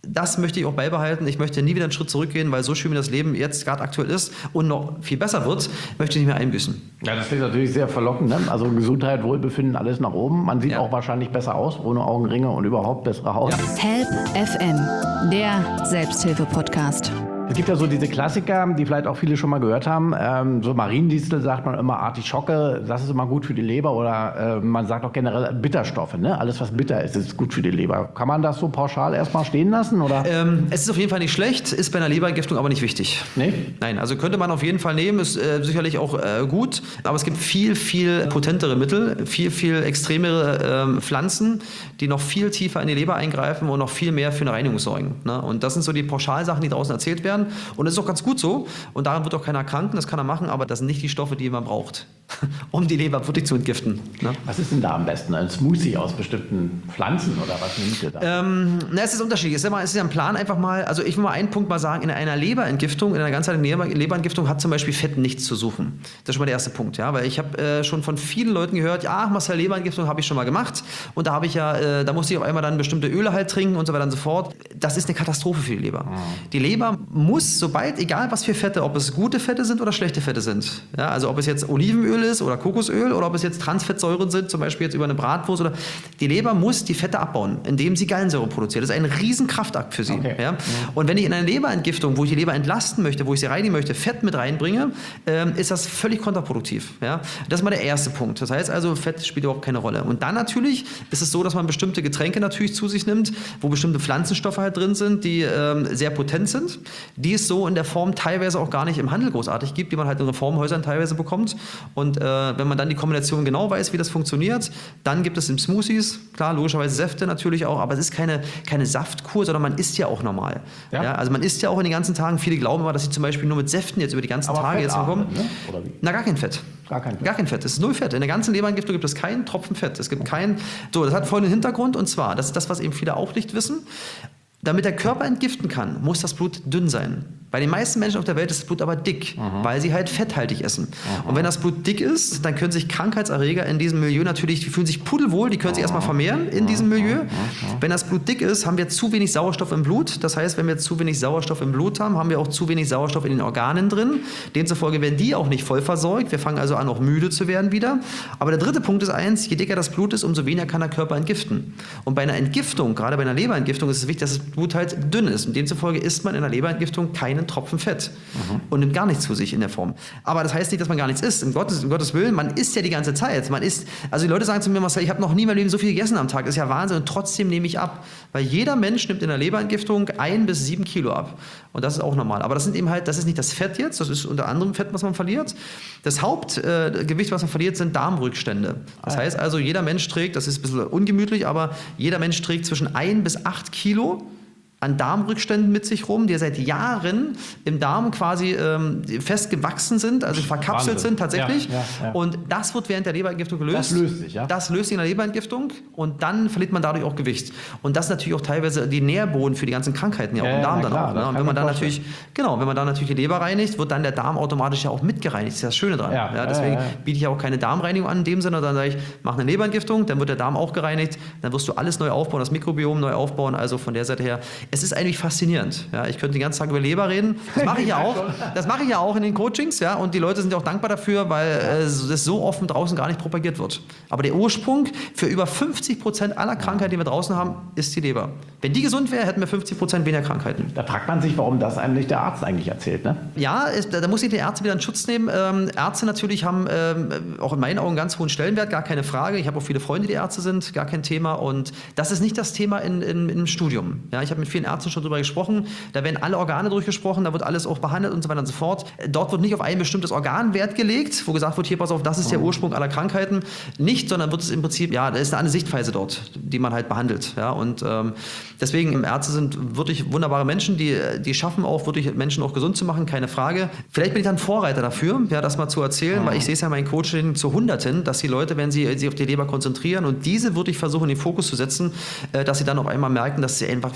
das möchte ich auch beibehalten. Ich möchte nie wieder einen Schritt zurückgehen, weil so schön wie das Leben jetzt gerade aktuell ist und noch viel besser wird, möchte ich nicht mehr einbüßen. Ja, das ist natürlich sehr verlockend. Ne? Also Gesundheit, Wohlbefinden, alles nach oben. Man sieht auch wahrscheinlich besser aus, ohne Augenringe und überhaupt bessere Haut. Help FM, der Selbsthilfe-Podcast. Es gibt ja so diese Klassiker, die vielleicht auch viele schon mal gehört haben. So Mariendistel sagt man immer, Artischocke, das ist immer gut für die Leber. Oder man sagt auch generell Bitterstoffe. Ne? Alles, was bitter ist, ist gut für die Leber. Kann man das so pauschal erstmal stehen lassen? Oder? Es ist auf jeden Fall nicht schlecht, ist bei einer Leberentgiftung aber nicht wichtig. Nee? Nein, also könnte man auf jeden Fall nehmen, ist sicherlich auch gut. Aber es gibt viel, viel potentere Mittel, viel, viel extremere Pflanzen, die noch viel tiefer in die Leber eingreifen und noch viel mehr für eine Reinigung sorgen. Ne? Und das sind so die Pauschalsachen, die draußen erzählt werden. Und das ist auch ganz gut so. Und daran wird auch keiner erkranken, das kann er machen, aber das sind nicht die Stoffe, die man braucht, um die Leber wirklich zu entgiften. Ne? Was ist denn da am besten? Ein Smoothie aus bestimmten Pflanzen oder was nimmt ihr da? Es ist unterschiedlich. Es ist ja ein Plan einfach mal, also ich will mal einen Punkt mal sagen, in einer Leberentgiftung, in einer ganzheitlichen Leberentgiftung hat zum Beispiel Fett nichts zu suchen. Das ist schon mal der erste Punkt, ja, weil ich habe schon von vielen Leuten gehört, ja, Marcel, Leberentgiftung habe ich schon mal gemacht und da habe ich ja, da musste ich auf einmal dann bestimmte Öle halt trinken und so weiter und so fort. Das ist eine Katastrophe für die Leber. Die Leber muss, sobald, egal was für Fette, ob es gute Fette sind oder schlechte Fette sind, ja, also ob es jetzt Olivenöl ist oder Kokosöl oder ob es jetzt Transfettsäuren sind, zum Beispiel jetzt über eine Bratwurst oder, die Leber muss die Fette abbauen, indem sie Gallensäure produziert. Das ist ein riesen Kraftakt für sie. Okay. Ja? Und wenn ich in einer Leberentgiftung, wo ich die Leber entlasten möchte, wo ich sie reinigen möchte, Fett mit reinbringe, ist das völlig kontraproduktiv. Ja? Das ist mal der erste Punkt. Das heißt also, Fett spielt überhaupt keine Rolle. Und dann natürlich ist es so, dass man bestimmte Getränke natürlich zu sich nimmt, wo bestimmte Pflanzenstoffe halt drin sind, die sehr potent sind, die es so in der Form teilweise auch gar nicht im Handel großartig gibt, die man halt in Reformhäusern teilweise bekommt. Und wenn man dann die Kombination genau weiß, wie das funktioniert, dann gibt es in Smoothies, klar, logischerweise Säfte natürlich auch, aber es ist keine Saftkur, sondern man isst ja auch normal. Ja. Ja, also man isst ja auch in den ganzen Tagen, viele glauben immer, dass sie zum Beispiel nur mit Säften jetzt über die ganzen Tage jetzt bekommen. Ne? Oder wie? Na, gar kein Fett. Gar kein Fett. Gar kein Fett. Es ist null Fett. In der ganzen Leberentgiftung gibt es keinen Tropfen Fett. Es gibt keinen. So, das hat folgenden Hintergrund und zwar, das ist das, was eben viele auch nicht wissen. Damit der Körper entgiften kann, muss das Blut dünn sein. Bei den meisten Menschen auf der Welt ist das Blut aber dick, weil sie halt fetthaltig essen. Und wenn das Blut dick ist, dann können sich Krankheitserreger in diesem Milieu natürlich, die fühlen sich pudelwohl, die können sich erstmal vermehren in diesem Milieu. Wenn das Blut dick ist, haben wir zu wenig Sauerstoff im Blut. Das heißt, wenn wir zu wenig Sauerstoff im Blut haben, haben wir auch zu wenig Sauerstoff in den Organen drin. Demzufolge werden die auch nicht voll versorgt. Wir fangen also an, auch müde zu werden wieder. Aber der dritte Punkt ist eins, je dicker das Blut ist, umso weniger kann der Körper entgiften. Und bei einer Entgiftung, gerade bei einer Leberentgiftung, ist es wichtig, dass das Blut halt dünn ist. Und demzufolge isst man in einer Leberentgiftung keinen Tropfen Fett und nimmt gar nichts zu sich in der Form. Aber das heißt nicht, dass man gar nichts isst. Um Gottes Willen, man isst ja die ganze Zeit. Man isst, also die Leute sagen zu mir, Marcel, ich habe noch nie in meinem Leben so viel gegessen am Tag. Das ist ja Wahnsinn und trotzdem nehme ich ab. Weil jeder Mensch nimmt in der Leberentgiftung 1 bis 7 Kilo ab. Und das ist auch normal. Aber das sind eben halt, das ist nicht das Fett jetzt, das ist unter anderem Fett, was man verliert. Das Hauptgewicht, was man verliert, sind Darmrückstände. Das heißt also, jeder Mensch trägt, das ist ein bisschen ungemütlich, aber jeder Mensch trägt zwischen 1 bis 8 Kilo an Darmrückständen mit sich rum, die seit Jahren im Darm quasi fest gewachsen sind, also verkapselt sind tatsächlich. Ja. Und das wird während der Leberentgiftung gelöst. Das löst sich, ja? Das löst sich in der Leberentgiftung und dann verliert man dadurch auch Gewicht. Und das ist natürlich auch teilweise die Nährboden für die ganzen Krankheiten ja auch im Darm dann auch. Ne? Und wenn man dann natürlich, wenn man dann natürlich die Leber reinigt, wird dann der Darm automatisch ja auch mitgereinigt. Das ist das Schöne dran. Ja, deswegen biete ich auch keine Darmreinigung an in dem Sinne, dann sage ich, mach eine Leberentgiftung, dann wird der Darm auch gereinigt, dann wirst du alles neu aufbauen, das Mikrobiom neu aufbauen, also von der Seite her. Es ist eigentlich faszinierend. Ja, ich könnte den ganzen Tag über Leber reden. Das mache ich ja auch. Das mache ich ja auch in den Coachings. Ja, und die Leute sind ja auch dankbar dafür, weil das so offen draußen gar nicht propagiert wird. Aber der Ursprung für über 50% aller Krankheiten, die wir draußen haben, ist die Leber. Wenn die gesund wäre, hätten wir 50% weniger Krankheiten. Da fragt man sich, warum das einem nicht der Arzt eigentlich erzählt, ne? Ja, da muss ich die Ärzte wieder in Schutz nehmen. Ärzte natürlich haben auch in meinen Augen einen ganz hohen Stellenwert, gar keine Frage. Ich habe auch viele Freunde, die Ärzte sind, gar kein Thema. Und das ist nicht das Thema im Studium. Ja, ich habe mit vielen Ärzten schon darüber gesprochen. Da werden alle Organe durchgesprochen, da wird alles auch behandelt und so weiter und so fort. Dort wird nicht auf ein bestimmtes Organ Wert gelegt, wo gesagt wird, hier pass auf, das ist der Ursprung aller Krankheiten. Nicht, sondern wird es im Prinzip, da ist eine Sichtweise dort, die man halt behandelt. Ja, und deswegen, Ärzte sind wirklich wunderbare Menschen, die schaffen auch wirklich Menschen auch gesund zu machen, keine Frage. Vielleicht bin ich dann Vorreiter dafür, das mal zu erzählen, weil ich sehe es ja in meinen Coaching zu Hunderten, dass die Leute, wenn sie sich auf die Leber konzentrieren und diese würde ich versuchen, in den Fokus zu setzen, dass sie dann auf einmal merken, dass es ihnen einfach viel besser geht.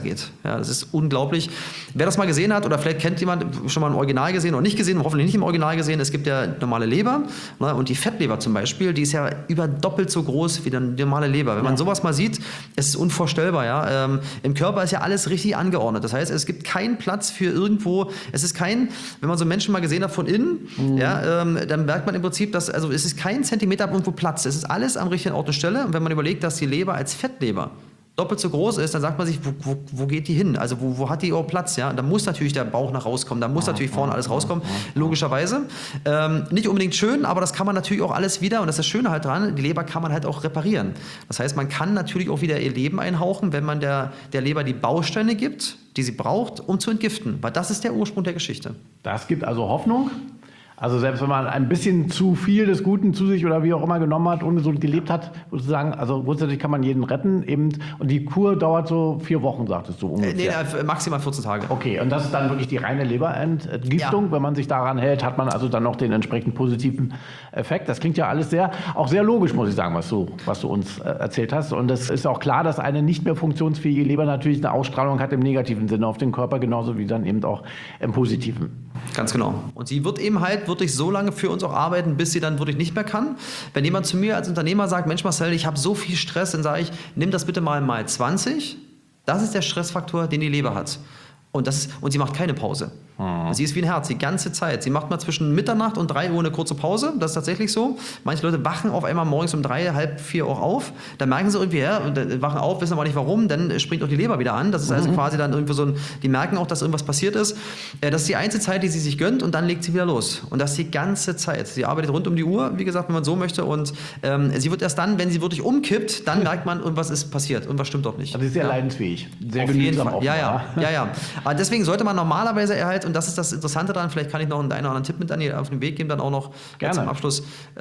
geht. Ja, das ist unglaublich. Wer das mal gesehen hat oder vielleicht kennt jemand schon mal im Original gesehen oder nicht gesehen, hoffentlich nicht im Original gesehen, es gibt ja normale Leber, ne, und die Fettleber zum Beispiel, die ist ja über doppelt so groß wie die normale Leber. Wenn man sowas mal sieht, es ist unvorstellbar. Ja? Im Körper ist ja alles richtig angeordnet. Das heißt, es gibt keinen Platz für irgendwo, es ist kein, wenn man so Menschen mal gesehen hat von innen, dann merkt man im Prinzip, dass also es ist kein Zentimeter irgendwo Platz. Es ist alles am richtigen Ort und Stelle. Und wenn man überlegt, dass die Leber als Fettleber doppelt so groß ist, dann sagt man sich, wo geht die hin? Also wo hat die überhaupt Platz? Ja? Da muss natürlich der Bauch nach rauskommen, da muss natürlich vorne alles rauskommen, logischerweise. Nicht unbedingt schön, aber das kann man natürlich auch alles wieder, und das ist das Schöne halt dran, die Leber kann man halt auch reparieren. Das heißt, man kann natürlich auch wieder ihr Leben einhauchen, wenn man der Leber die Bausteine gibt, die sie braucht, um zu entgiften. Weil das ist der Ursprung der Geschichte. Das gibt also Hoffnung. Also selbst wenn man ein bisschen zu viel des Guten zu sich oder wie auch immer genommen hat, ungesund gelebt hat, sozusagen, also grundsätzlich kann man jeden retten eben. Und die Kur dauert so 4 Wochen, sagtest du ungefähr. Nee, maximal 14 Tage. Okay, und das ist dann wirklich die reine Leberentgiftung. Ja. Wenn man sich daran hält, hat man also dann noch den entsprechend positiven Effekt. Das klingt ja alles auch sehr logisch, muss ich sagen, was du uns erzählt hast. Und es ist auch klar, dass eine nicht mehr funktionsfähige Leber natürlich eine Ausstrahlung hat im negativen Sinne auf den Körper, genauso wie dann eben auch im positiven. Ganz genau. Und sie wird eben halt wirklich so lange für uns auch arbeiten, bis sie dann wirklich nicht mehr kann. Wenn jemand zu mir als Unternehmer sagt, Mensch Marcel, ich habe so viel Stress, dann sage ich, nimm das bitte mal 20. Das ist der Stressfaktor, den die Leber hat. Und sie macht keine Pause. Sie ist wie ein Herz, die ganze Zeit. Sie macht mal zwischen Mitternacht und 3 Uhr eine kurze Pause. Das ist tatsächlich so. Manche Leute wachen auf einmal morgens um 3, halb 4 auch auf. Dann merken sie irgendwie, wachen auf, wissen aber nicht warum. Dann springt auch die Leber wieder an. Das ist also quasi dann irgendwie so die merken auch, dass irgendwas passiert ist. Das ist die einzige Zeit, die sie sich gönnt, und dann legt sie wieder los. Und das die ganze Zeit. Sie arbeitet rund um die Uhr, wie gesagt, wenn man so möchte. Und sie wird erst dann, wenn sie wirklich umkippt, dann merkt man, irgendwas ist passiert. Irgendwas stimmt doch nicht. Also sie ist sehr leidensfähig. Sehr auf jeden Fall. Ja. Aber deswegen sollte man normalerweise halt, und das ist das Interessante daran, vielleicht kann ich noch einen oder anderen Tipp mit auf den Weg geben, dann auch noch zum Abschluss.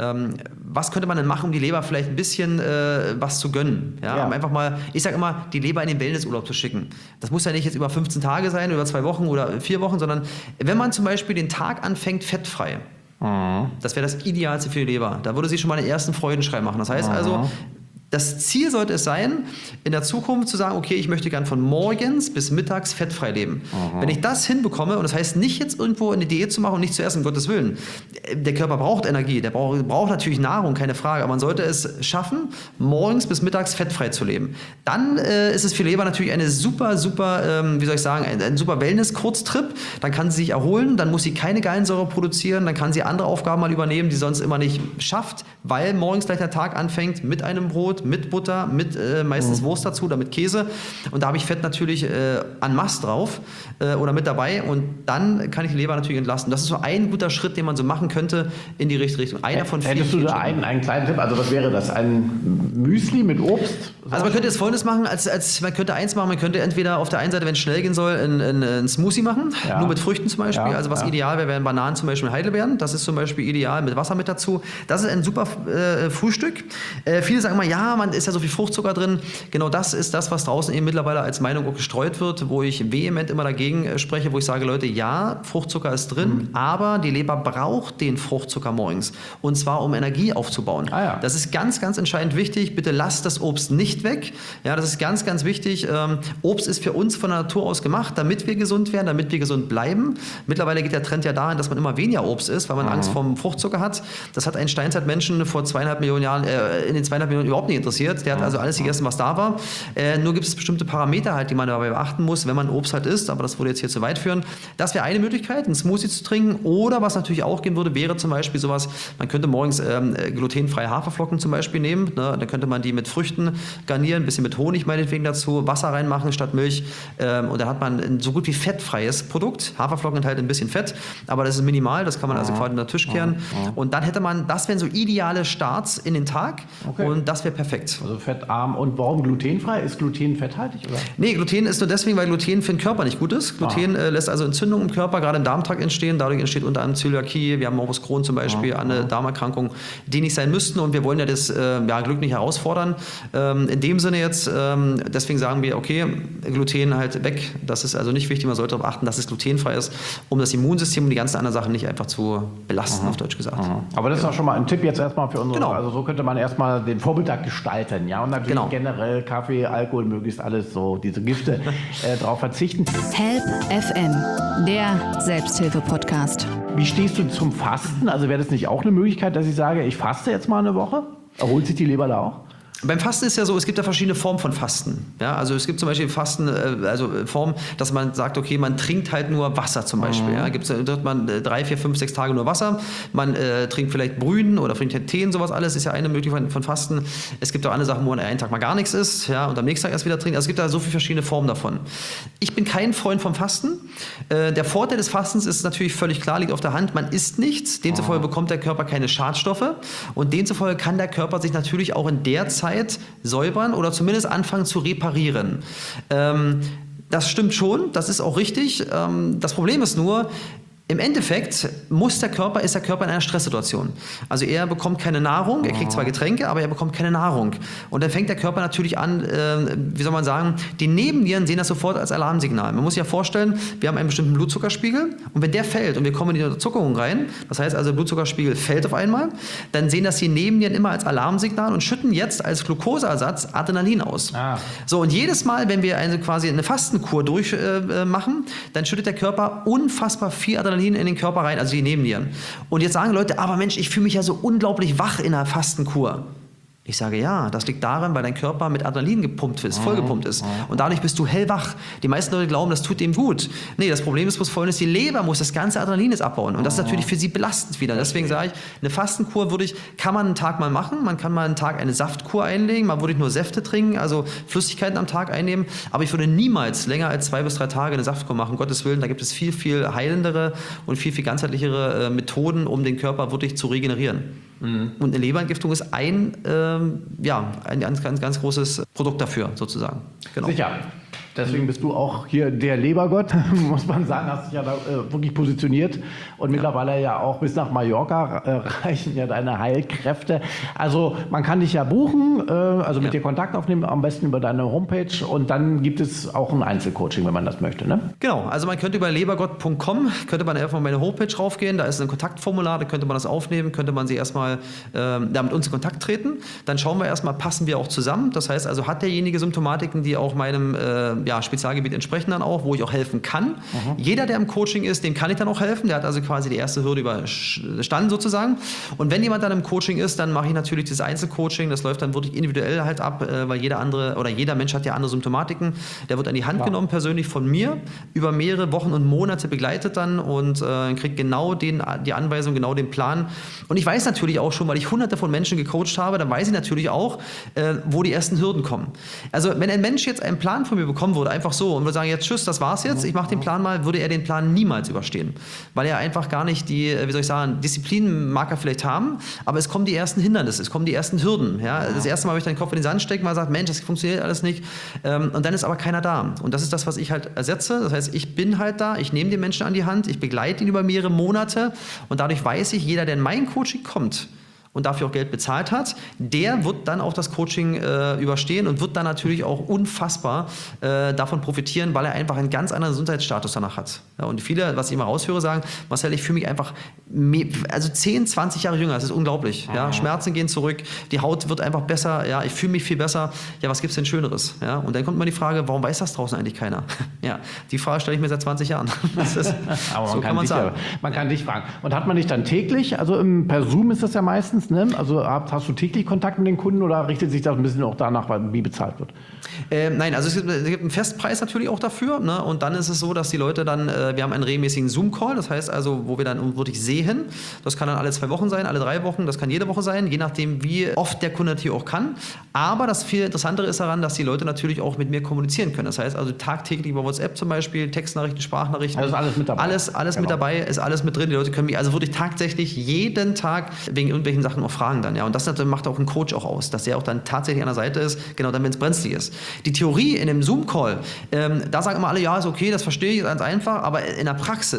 Was könnte man denn machen, um die Leber vielleicht ein bisschen was zu gönnen? Ja? Um einfach mal, ich sage immer, die Leber in den Wellnessurlaub zu schicken. Das muss ja nicht jetzt über 15 Tage sein, über 2 Wochen oder 4 Wochen, sondern wenn man zum Beispiel den Tag anfängt fettfrei, das wäre das Idealste für die Leber. Da würde sie schon mal den ersten Freudenschrei machen. Das heißt also, das Ziel sollte es sein, in der Zukunft zu sagen, okay, ich möchte gern von morgens bis mittags fettfrei leben. Wenn ich das hinbekomme, und das heißt nicht jetzt irgendwo eine Diät zu machen und nicht zu essen, um Gottes Willen. Der Körper braucht Energie, der braucht natürlich Nahrung, keine Frage, aber man sollte es schaffen, morgens bis mittags fettfrei zu leben. Dann ist es für Leber natürlich eine super, wie soll ich sagen, ein super Wellness-Kurztrip. Dann kann sie sich erholen, dann muss sie keine Gallensäure produzieren, dann kann sie andere Aufgaben mal übernehmen, die sie sonst immer nicht schafft, weil morgens gleich der Tag anfängt mit einem Brot, mit Butter, mit meistens Wurst dazu oder mit Käse. Und da habe ich Fett natürlich en masse drauf oder mit dabei. Und dann kann ich die Leber natürlich entlasten. Das ist so ein guter Schritt, den man so machen könnte in die richtige Richtung. Einer von vielen. Hättest du da einen kleinen Tipp? Also was wäre das? Ein Müsli mit Obst? Also man könnte jetzt Folgendes machen, man könnte eins machen, man könnte entweder auf der einen Seite, wenn es schnell gehen soll, einen Smoothie machen, nur mit Früchten zum Beispiel. Also was ideal wäre, wären Bananen zum Beispiel, Heidelbeeren. Das ist zum Beispiel ideal, mit Wasser mit dazu. Das ist ein super Frühstück. Viele sagen immer, ja, man ist ja so viel Fruchtzucker drin. Genau das ist das, was draußen eben mittlerweile als Meinung auch gestreut wird, wo ich vehement immer dagegen spreche, wo ich sage, Leute, ja, Fruchtzucker ist drin, aber die Leber braucht den Fruchtzucker morgens. Und zwar, um Energie aufzubauen. Das ist ganz, ganz entscheidend wichtig. Bitte lasst das Obst nicht weg. Ja, das ist ganz, ganz wichtig. Obst ist für uns von der Natur aus gemacht, damit wir gesund werden, damit wir gesund bleiben. Mittlerweile geht der Trend ja dahin, dass man immer weniger Obst isst, weil man Angst vor dem Fruchtzucker hat. Das hat einen Steinzeitmenschen vor 2,5 Millionen Jahren, in den 2,5 Millionen überhaupt nicht interessiert. Der hat also alles gegessen, was da war. Nur gibt es bestimmte Parameter halt, die man dabei beachten muss, wenn man Obst halt isst. Aber das würde jetzt hier zu weit führen. Das wäre eine Möglichkeit, einen Smoothie zu trinken. Oder was natürlich auch gehen würde, wäre zum Beispiel sowas, man könnte morgens glutenfreie Haferflocken zum Beispiel nehmen. Ne? Dann könnte man die mit Früchten garnieren, ein bisschen mit Honig meinetwegen dazu, Wasser reinmachen statt Milch. Und dann hat man ein so gut wie fettfreies Produkt. Haferflocken enthalten ein bisschen Fett, aber das ist minimal, das kann man also quasi unter den Tisch kehren. Und dann hätte man, das wären so ideale Starts in den Tag und das wäre perfekt. Also fettarm. Und warum glutenfrei? Ist Gluten fetthaltig, oder? Nee, Gluten ist nur deswegen, weil Gluten für den Körper nicht gut ist. Gluten lässt also Entzündungen im Körper, gerade im Darmtrakt entstehen. Dadurch entsteht unter anderem Zöliakie, wir haben Morbus Crohn zum Beispiel, eine Darmerkrankung, die nicht sein müssten. Und wir wollen ja das Glück nicht herausfordern. In dem Sinne jetzt, deswegen sagen wir, okay, Gluten halt weg. Das ist also nicht wichtig. Man sollte darauf achten, dass es glutenfrei ist, um das Immunsystem und die ganzen anderen Sachen nicht einfach zu belasten, auf Deutsch gesagt. Aber das ist auch schon mal ein Tipp jetzt erstmal für unsere. Genau. Also so könnte man erstmal den Vormittag gestalten. Ja, und natürlich Genau. generell Kaffee, Alkohol, möglichst alles so, diese Gifte drauf verzichten. Help FM, der Selbsthilfe-Podcast. Wie stehst du zum Fasten? Also wäre das nicht auch eine Möglichkeit, dass ich sage, ich faste jetzt mal eine Woche? Erholt sich die Leber da auch? Beim Fasten ist ja so, es gibt ja verschiedene Formen von Fasten. Ja, also es gibt zum Beispiel Fasten, also Form, dass man sagt, okay, man trinkt halt nur Wasser zum Beispiel. Ja, dort man 3, 4, 5, 6 Tage nur Wasser. Man trinkt vielleicht Brühen oder trinkt halt Tee und sowas alles. Ist ja eine Möglichkeit von Fasten. Es gibt auch andere Sachen, wo man einen Tag mal gar nichts isst, ja, und am nächsten Tag erst wieder trinkt. Also es gibt da so viele verschiedene Formen davon. Ich bin kein Freund vom Fasten. Der Vorteil des Fastens ist natürlich völlig klar, liegt auf der Hand. Man isst nichts. Demzufolge bekommt der Körper keine Schadstoffe. Und demzufolge kann der Körper sich natürlich auch in der Zeit säubern oder zumindest anfangen zu reparieren. Das stimmt schon, das ist auch richtig. Das Problem ist nur, im Endeffekt ist der Körper in einer Stresssituation. Also er bekommt keine Nahrung, er kriegt zwar Getränke, aber er bekommt keine Nahrung. Und dann fängt der Körper natürlich an, wie soll man sagen, die Nebennieren sehen das sofort als Alarmsignal. Man muss sich ja vorstellen, wir haben einen bestimmten Blutzuckerspiegel und wenn der fällt und wir kommen in die Unterzuckerung rein, das heißt also der Blutzuckerspiegel fällt auf einmal, dann sehen das die Nebennieren immer als Alarmsignal und schütten jetzt als Glukoseersatz Adrenalin aus. So, und jedes Mal, wenn wir quasi eine Fastenkur durchmachen, dann schüttet der Körper unfassbar viel Adrenalin in den Körper rein, also die Nebennieren. Und jetzt sagen Leute, aber Mensch, ich fühle mich ja so unglaublich wach in einer Fastenkur. Ich sage, ja, das liegt daran, weil dein Körper mit Adrenalin gepumpt ist, vollgepumpt ist. Und dadurch bist du hellwach. Die meisten Leute glauben, das tut dem gut. Nee, das Problem ist bloß folgendes, die Leber muss das ganze Adrenalin jetzt abbauen. Und das ist natürlich für sie belastend wieder. Deswegen sage ich, eine Fastenkur kann man einen Tag mal machen. Man kann mal einen Tag eine Saftkur einlegen. Man würde nur Säfte trinken, also Flüssigkeiten am Tag einnehmen. Aber ich würde niemals länger als 2 bis 3 Tage eine Saftkur machen. Um Gottes Willen, da gibt es viel, viel heilendere und viel, viel ganzheitlichere Methoden, um den Körper wirklich zu regenerieren. Und eine Leberentgiftung ist ein ganz großes Produkt dafür, sozusagen. Genau. Sicher. Deswegen bist du auch hier der Lebergott, muss man sagen, hast dich ja da wirklich positioniert und mittlerweile ja auch bis nach Mallorca reichen ja deine Heilkräfte. Also man kann dich ja buchen, also mit dir Kontakt aufnehmen, am besten über deine Homepage und dann gibt es auch ein Einzelcoaching, wenn man das möchte, ne? Genau, also man könnte über lebergott.com, könnte man einfach auf meine Homepage raufgehen, da ist ein Kontaktformular, da könnte man das aufnehmen, könnte man sie erstmal mit uns in Kontakt treten, dann schauen wir erstmal, passen wir auch zusammen, das heißt also, hat derjenige Symptomatiken, die auch meinem Spezialgebiet entsprechen dann auch, wo ich auch helfen kann. Jeder, der im Coaching ist, dem kann ich dann auch helfen. Der hat also quasi die erste Hürde überstanden sozusagen. Und wenn jemand dann im Coaching ist, dann mache ich natürlich dieses Einzelcoaching. Das läuft dann wirklich individuell halt ab, weil jeder Mensch hat ja andere Symptomatiken. Der wird an die Hand genommen persönlich von mir, über mehrere Wochen und Monate begleitet dann und kriegt genau die Anweisung, genau den Plan. Und ich weiß natürlich auch schon, weil ich hunderte von Menschen gecoacht habe, dann weiß ich natürlich auch, wo die ersten Hürden kommen. Also wenn ein Mensch jetzt einen Plan von mir bekommen würde, einfach so, und würde sagen, jetzt tschüss, das war's jetzt, ich mache den Plan mal, würde er den Plan niemals überstehen. Weil er einfach gar nicht Disziplin mag er vielleicht haben, aber es kommen die ersten Hindernisse, es kommen die ersten Hürden. Ja? Das erste Mal habe ich den Kopf in den Sand stecken, mal sagt, Mensch, das funktioniert alles nicht. Und dann ist aber keiner da. Und das ist das, was ich halt ersetze. Das heißt, ich bin halt da, ich nehme den Menschen an die Hand, ich begleite ihn über mehrere Monate und dadurch weiß ich, jeder, der in mein Coaching kommt, und dafür auch Geld bezahlt hat, der wird dann auch das Coaching überstehen und wird dann natürlich auch unfassbar davon profitieren, weil er einfach einen ganz anderen Gesundheitsstatus danach hat. Ja, und viele, was ich immer raushöre, sagen, Marcel, ich fühle mich einfach 10, 20 Jahre jünger, das ist unglaublich. Ja? Schmerzen gehen zurück, die Haut wird einfach besser, ja, ich fühle mich viel besser. Ja, was gibt es denn Schöneres? Ja? Und dann kommt mal die Frage, warum weiß das draußen eigentlich keiner? Ja, die Frage stelle ich mir seit 20 Jahren. Aber so kann man sagen. Man kann dich fragen. Und hat man dich dann täglich, also per Zoom ist das ja meistens, ne? Also hast du täglich Kontakt mit den Kunden oder richtet sich das ein bisschen auch danach, wie bezahlt wird? Nein, also es gibt einen Festpreis natürlich auch dafür. Ne? Und dann ist es so, dass die Leute dann, wir haben einen regelmäßigen Zoom-Call, das heißt also, wo wir dann wirklich sehen. Das kann dann alle 2 Wochen sein, alle 3 Wochen, das kann jede Woche sein, je nachdem, wie oft der Kunde natürlich auch kann. Aber das viel Interessantere ist daran, dass die Leute natürlich auch mit mir kommunizieren können. Das heißt also tagtäglich über WhatsApp zum Beispiel, Textnachrichten, Sprachnachrichten. Also ist alles mit dabei. Alles genau. Mit dabei, ist alles mit drin. Die Leute können mich also wirklich tatsächlich jeden Tag wegen irgendwelchen Sachen auch fragen dann. Ja. Und das macht auch ein Coach auch aus, dass der auch dann tatsächlich an der Seite ist, genau dann, wenn es brenzlig ist. Die Theorie in dem Zoom-Call, da sagen immer alle, ja, ist okay, das verstehe ich, ganz einfach, aber in der Praxis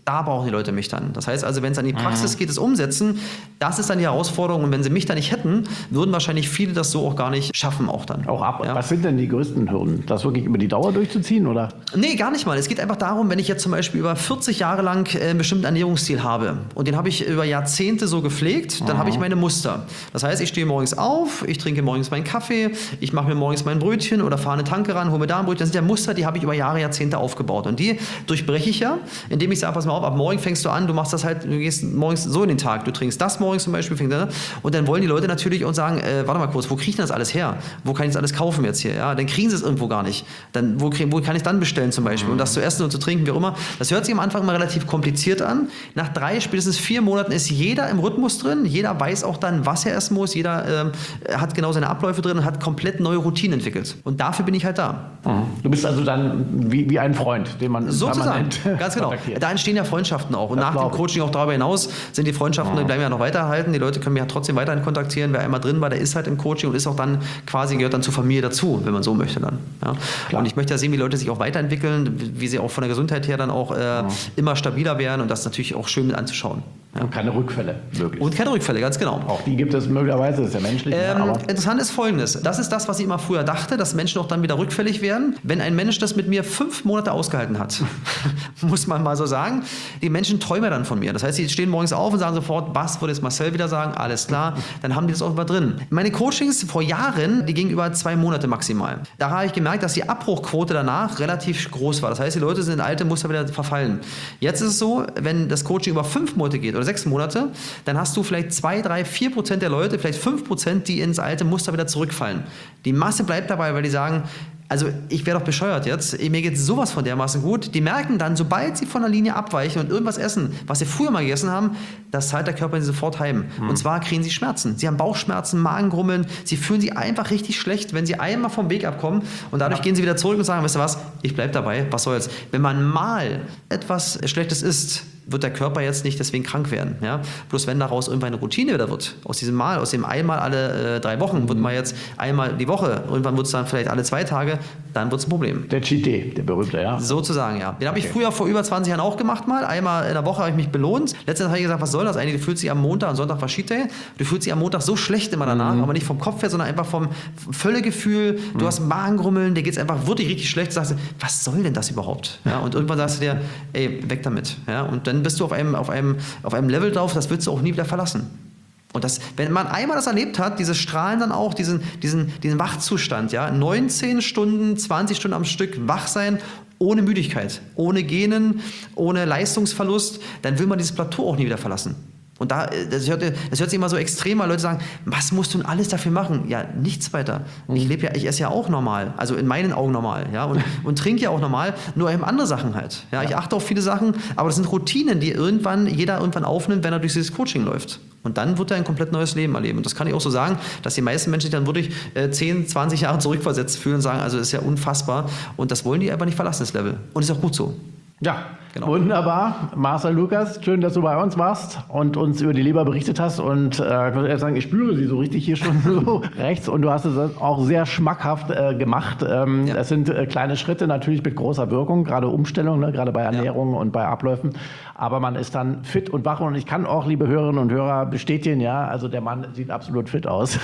da brauchen die Leute mich dann. Das heißt also, wenn es an die Praxis geht, das Umsetzen, das ist dann die Herausforderung. Und wenn sie mich da nicht hätten, würden wahrscheinlich viele das so auch gar nicht schaffen auch dann. Ja. Was sind denn die größten Hürden? Das wirklich über die Dauer durchzuziehen, oder? Nee, gar nicht mal. Es geht einfach darum, wenn ich jetzt zum Beispiel über 40 Jahre lang einen bestimmten Ernährungsstil habe und den habe ich über Jahrzehnte so gepflegt, dann habe ich meine Muster. Das heißt, ich stehe morgens auf, ich trinke morgens meinen Kaffee, ich mache mir morgens mein Brötchen oder fahre eine Tanke ran, hole mir da ein Brötchen. Das sind ja Muster, die habe ich über Jahre, Jahrzehnte aufgebaut. Und die durchbreche ich ja, indem ich sage, pass mal auf, ab morgen fängst du an, du machst das halt, du gehst morgens so in den Tag, du trinkst das morgens zum Beispiel, und dann wollen die Leute natürlich auch sagen, warte mal kurz, wo kriege ich denn das alles her? Wo kann ich das alles kaufen jetzt hier? Ja, dann kriegen sie es irgendwo gar nicht. Dann, wo kann ich es dann bestellen zum Beispiel? Und das zu essen und zu trinken, wie auch immer. Das hört sich am Anfang mal relativ kompliziert an. Nach 3, spätestens 4 Monaten ist jeder im Rhythmus drin. Jeder weiß auch dann, was er essen muss. Jeder hat genau seine Abläufe drin und hat komplett neue Routinen entwickelt. Und dafür bin ich halt da. Du bist also dann wie ein Freund, den man sozusagen, ganz genau. Da entstehen ja Freundschaften auch. Und nach dem Coaching auch darüber hinaus sind die Freundschaften, die bleiben ja noch weiterhalten. Die Leute können mich ja trotzdem weiterhin kontaktieren. Wer einmal drin war, der ist halt im Coaching und ist auch dann quasi, gehört dann zur Familie dazu, wenn man so möchte dann. Ja. Und ich möchte ja sehen, wie Leute sich auch weiterentwickeln, wie sie auch von der Gesundheit her dann auch immer stabiler werden und das ist natürlich auch schön mit anzuschauen. Ja. Und keine Rückfälle, wirklich. Und keine Rückfälle, ganz genau. Auch die gibt es möglicherweise, das ist ja menschlich. Interessant ist Folgendes. Das ist das, was ich immer früher dachte, dass Menschen auch dann wieder rückfällig werden. Wenn ein Mensch das mit mir 5 Monate ausgehalten hat, muss man mal so sagen, die Menschen träumen dann von mir. Das heißt, sie stehen morgens auf und sagen sofort, was würde jetzt Marcel wieder sagen? Alles klar, dann haben die das auch immer drin. Meine Coachings vor Jahren, die gingen über 2 Monate maximal. Da habe ich gemerkt, dass die Abbruchquote danach relativ groß war. Das heißt, die Leute sind in alte Muster wieder verfallen. Jetzt ist es so, wenn das Coaching über 5 Monate geht oder 6 Monate, dann hast du vielleicht 2, 3, 4% der Leute, vielleicht 5%, die ins alte Muster wieder zurückfallen. Die Masse bleibt dabei, weil die sagen, also ich wäre doch bescheuert jetzt, mir geht sowas von dermaßen gut. Die merken dann, sobald sie von der Linie abweichen und irgendwas essen, was sie früher mal gegessen haben, das zahlt der Körper sie sofort heim. Und zwar kriegen sie Schmerzen. Sie haben Bauchschmerzen, Magengrummeln, sie fühlen sich einfach richtig schlecht, wenn sie einmal vom Weg abkommen und dadurch gehen sie wieder zurück und sagen, weißt du was, ich bleib dabei, was soll's. Wenn man mal etwas Schlechtes isst, wird der Körper jetzt nicht deswegen krank werden. Ja? Bloß wenn daraus irgendwann eine Routine wieder wird, aus dem einmal alle 3 Wochen, wird mal jetzt einmal die Woche, irgendwann wird es dann vielleicht alle 2 Tage, dann wird es ein Problem. Der Cheat Day, der berühmte, ja? Sozusagen, ja. Den habe ich früher vor über 20 Jahren auch gemacht mal. Einmal in der Woche habe ich mich belohnt. Letztendlich habe ich gesagt, was soll das eigentlich? Du fühlst dich am Montag und Sonntag war Cheat Day. Du fühlst dich am Montag so schlecht immer danach, aber nicht vom Kopf her, sondern einfach vom Völlegefühl. Du hast Magengrummeln, dir geht es einfach wirklich richtig schlecht. Du sagst, was soll denn das überhaupt? Ja, und irgendwann sagst du dir, ey, weg damit. Ja, und dann bist du auf einem Level drauf, das willst du auch nie wieder verlassen. Und das, wenn man einmal das erlebt hat, diese Strahlen dann auch, diesen Wachzustand, ja, 19 Stunden, 20 Stunden am Stück wach sein, ohne Müdigkeit, ohne Gähnen, ohne Leistungsverlust, dann will man dieses Plateau auch nie wieder verlassen. Und das hört sich immer so extrem an, Leute sagen, was musst du denn alles dafür machen? Ja, nichts weiter. Ich esse ja auch normal, also in meinen Augen normal, ja, und trinke ja auch normal, nur eben andere Sachen halt. Ja, ich achte auf viele Sachen, aber das sind Routinen, die jeder irgendwann aufnimmt, wenn er durch dieses Coaching läuft. Und dann wird er ein komplett neues Leben erleben. Und das kann ich auch so sagen, dass die meisten Menschen sich dann wirklich 10, 20 Jahre zurückversetzt fühlen und sagen, also das ist ja unfassbar. Und das wollen die einfach nicht verlassen, das Level. Und ist auch gut so. Ja, genau. Wunderbar. Marcel Lukas, schön, dass du bei uns warst und uns über die Leber berichtet hast. Und ich muss ehrlich sagen, ich spüre sie so richtig hier schon so rechts. Und du hast es auch sehr schmackhaft gemacht. Es sind kleine Schritte natürlich mit großer Wirkung, gerade Umstellung, ne, gerade bei Ernährung und bei Abläufen. Aber man ist dann fit und wach. Und ich kann auch, liebe Hörerinnen und Hörer, bestätigen, ja, also der Mann sieht absolut fit aus.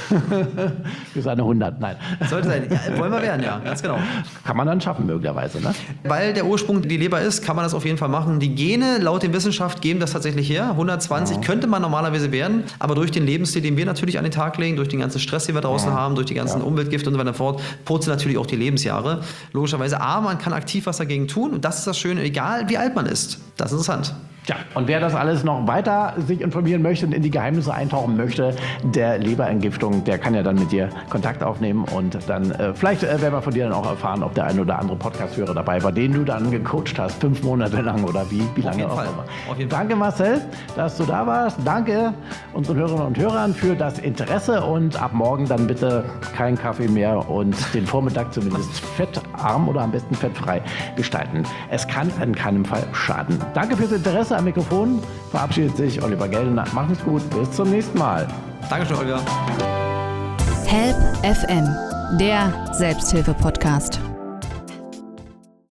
Für seine 100, nein. Sollte sein. Ja, wollen wir werden, ja, ganz genau. Kann man dann schaffen, möglicherweise, ne? Weil der Ursprung die Leber ist, kann man das auf jeden Fall machen. Die Gene, laut der Wissenschaft, geben das tatsächlich her. 120 könnte man normalerweise werden, aber durch den Lebensstil, den wir natürlich an den Tag legen, durch den ganzen Stress, den wir draußen haben, durch die ganzen Umweltgifte und so weiter fort, purzeln natürlich auch die Lebensjahre. Logischerweise, aber man kann aktiv was dagegen tun und das ist das Schöne, egal wie alt man ist. Das ist interessant. Ja, und wer das alles noch weiter sich informieren möchte und in die Geheimnisse eintauchen möchte, der Leberentgiftung, der kann ja dann mit dir Kontakt aufnehmen und dann vielleicht werden wir von dir dann auch erfahren, ob der ein oder andere Podcast-Hörer dabei war, den du dann gecoacht hast, 5 Monate lang oder wie lange auch immer. Danke Marcel, dass du da warst. Danke unseren Hörerinnen und Hörern für das Interesse und ab morgen dann bitte kein Kaffee mehr und den Vormittag zumindest fettarm oder am besten fettfrei gestalten. Es kann in keinem Fall schaden. Danke fürs Interesse. Am Mikrofon verabschiedet sich Oliver Geldener. Macht es gut, bis zum nächsten Mal. Dankeschön, Olga. Help FM, der Selbsthilfe-Podcast.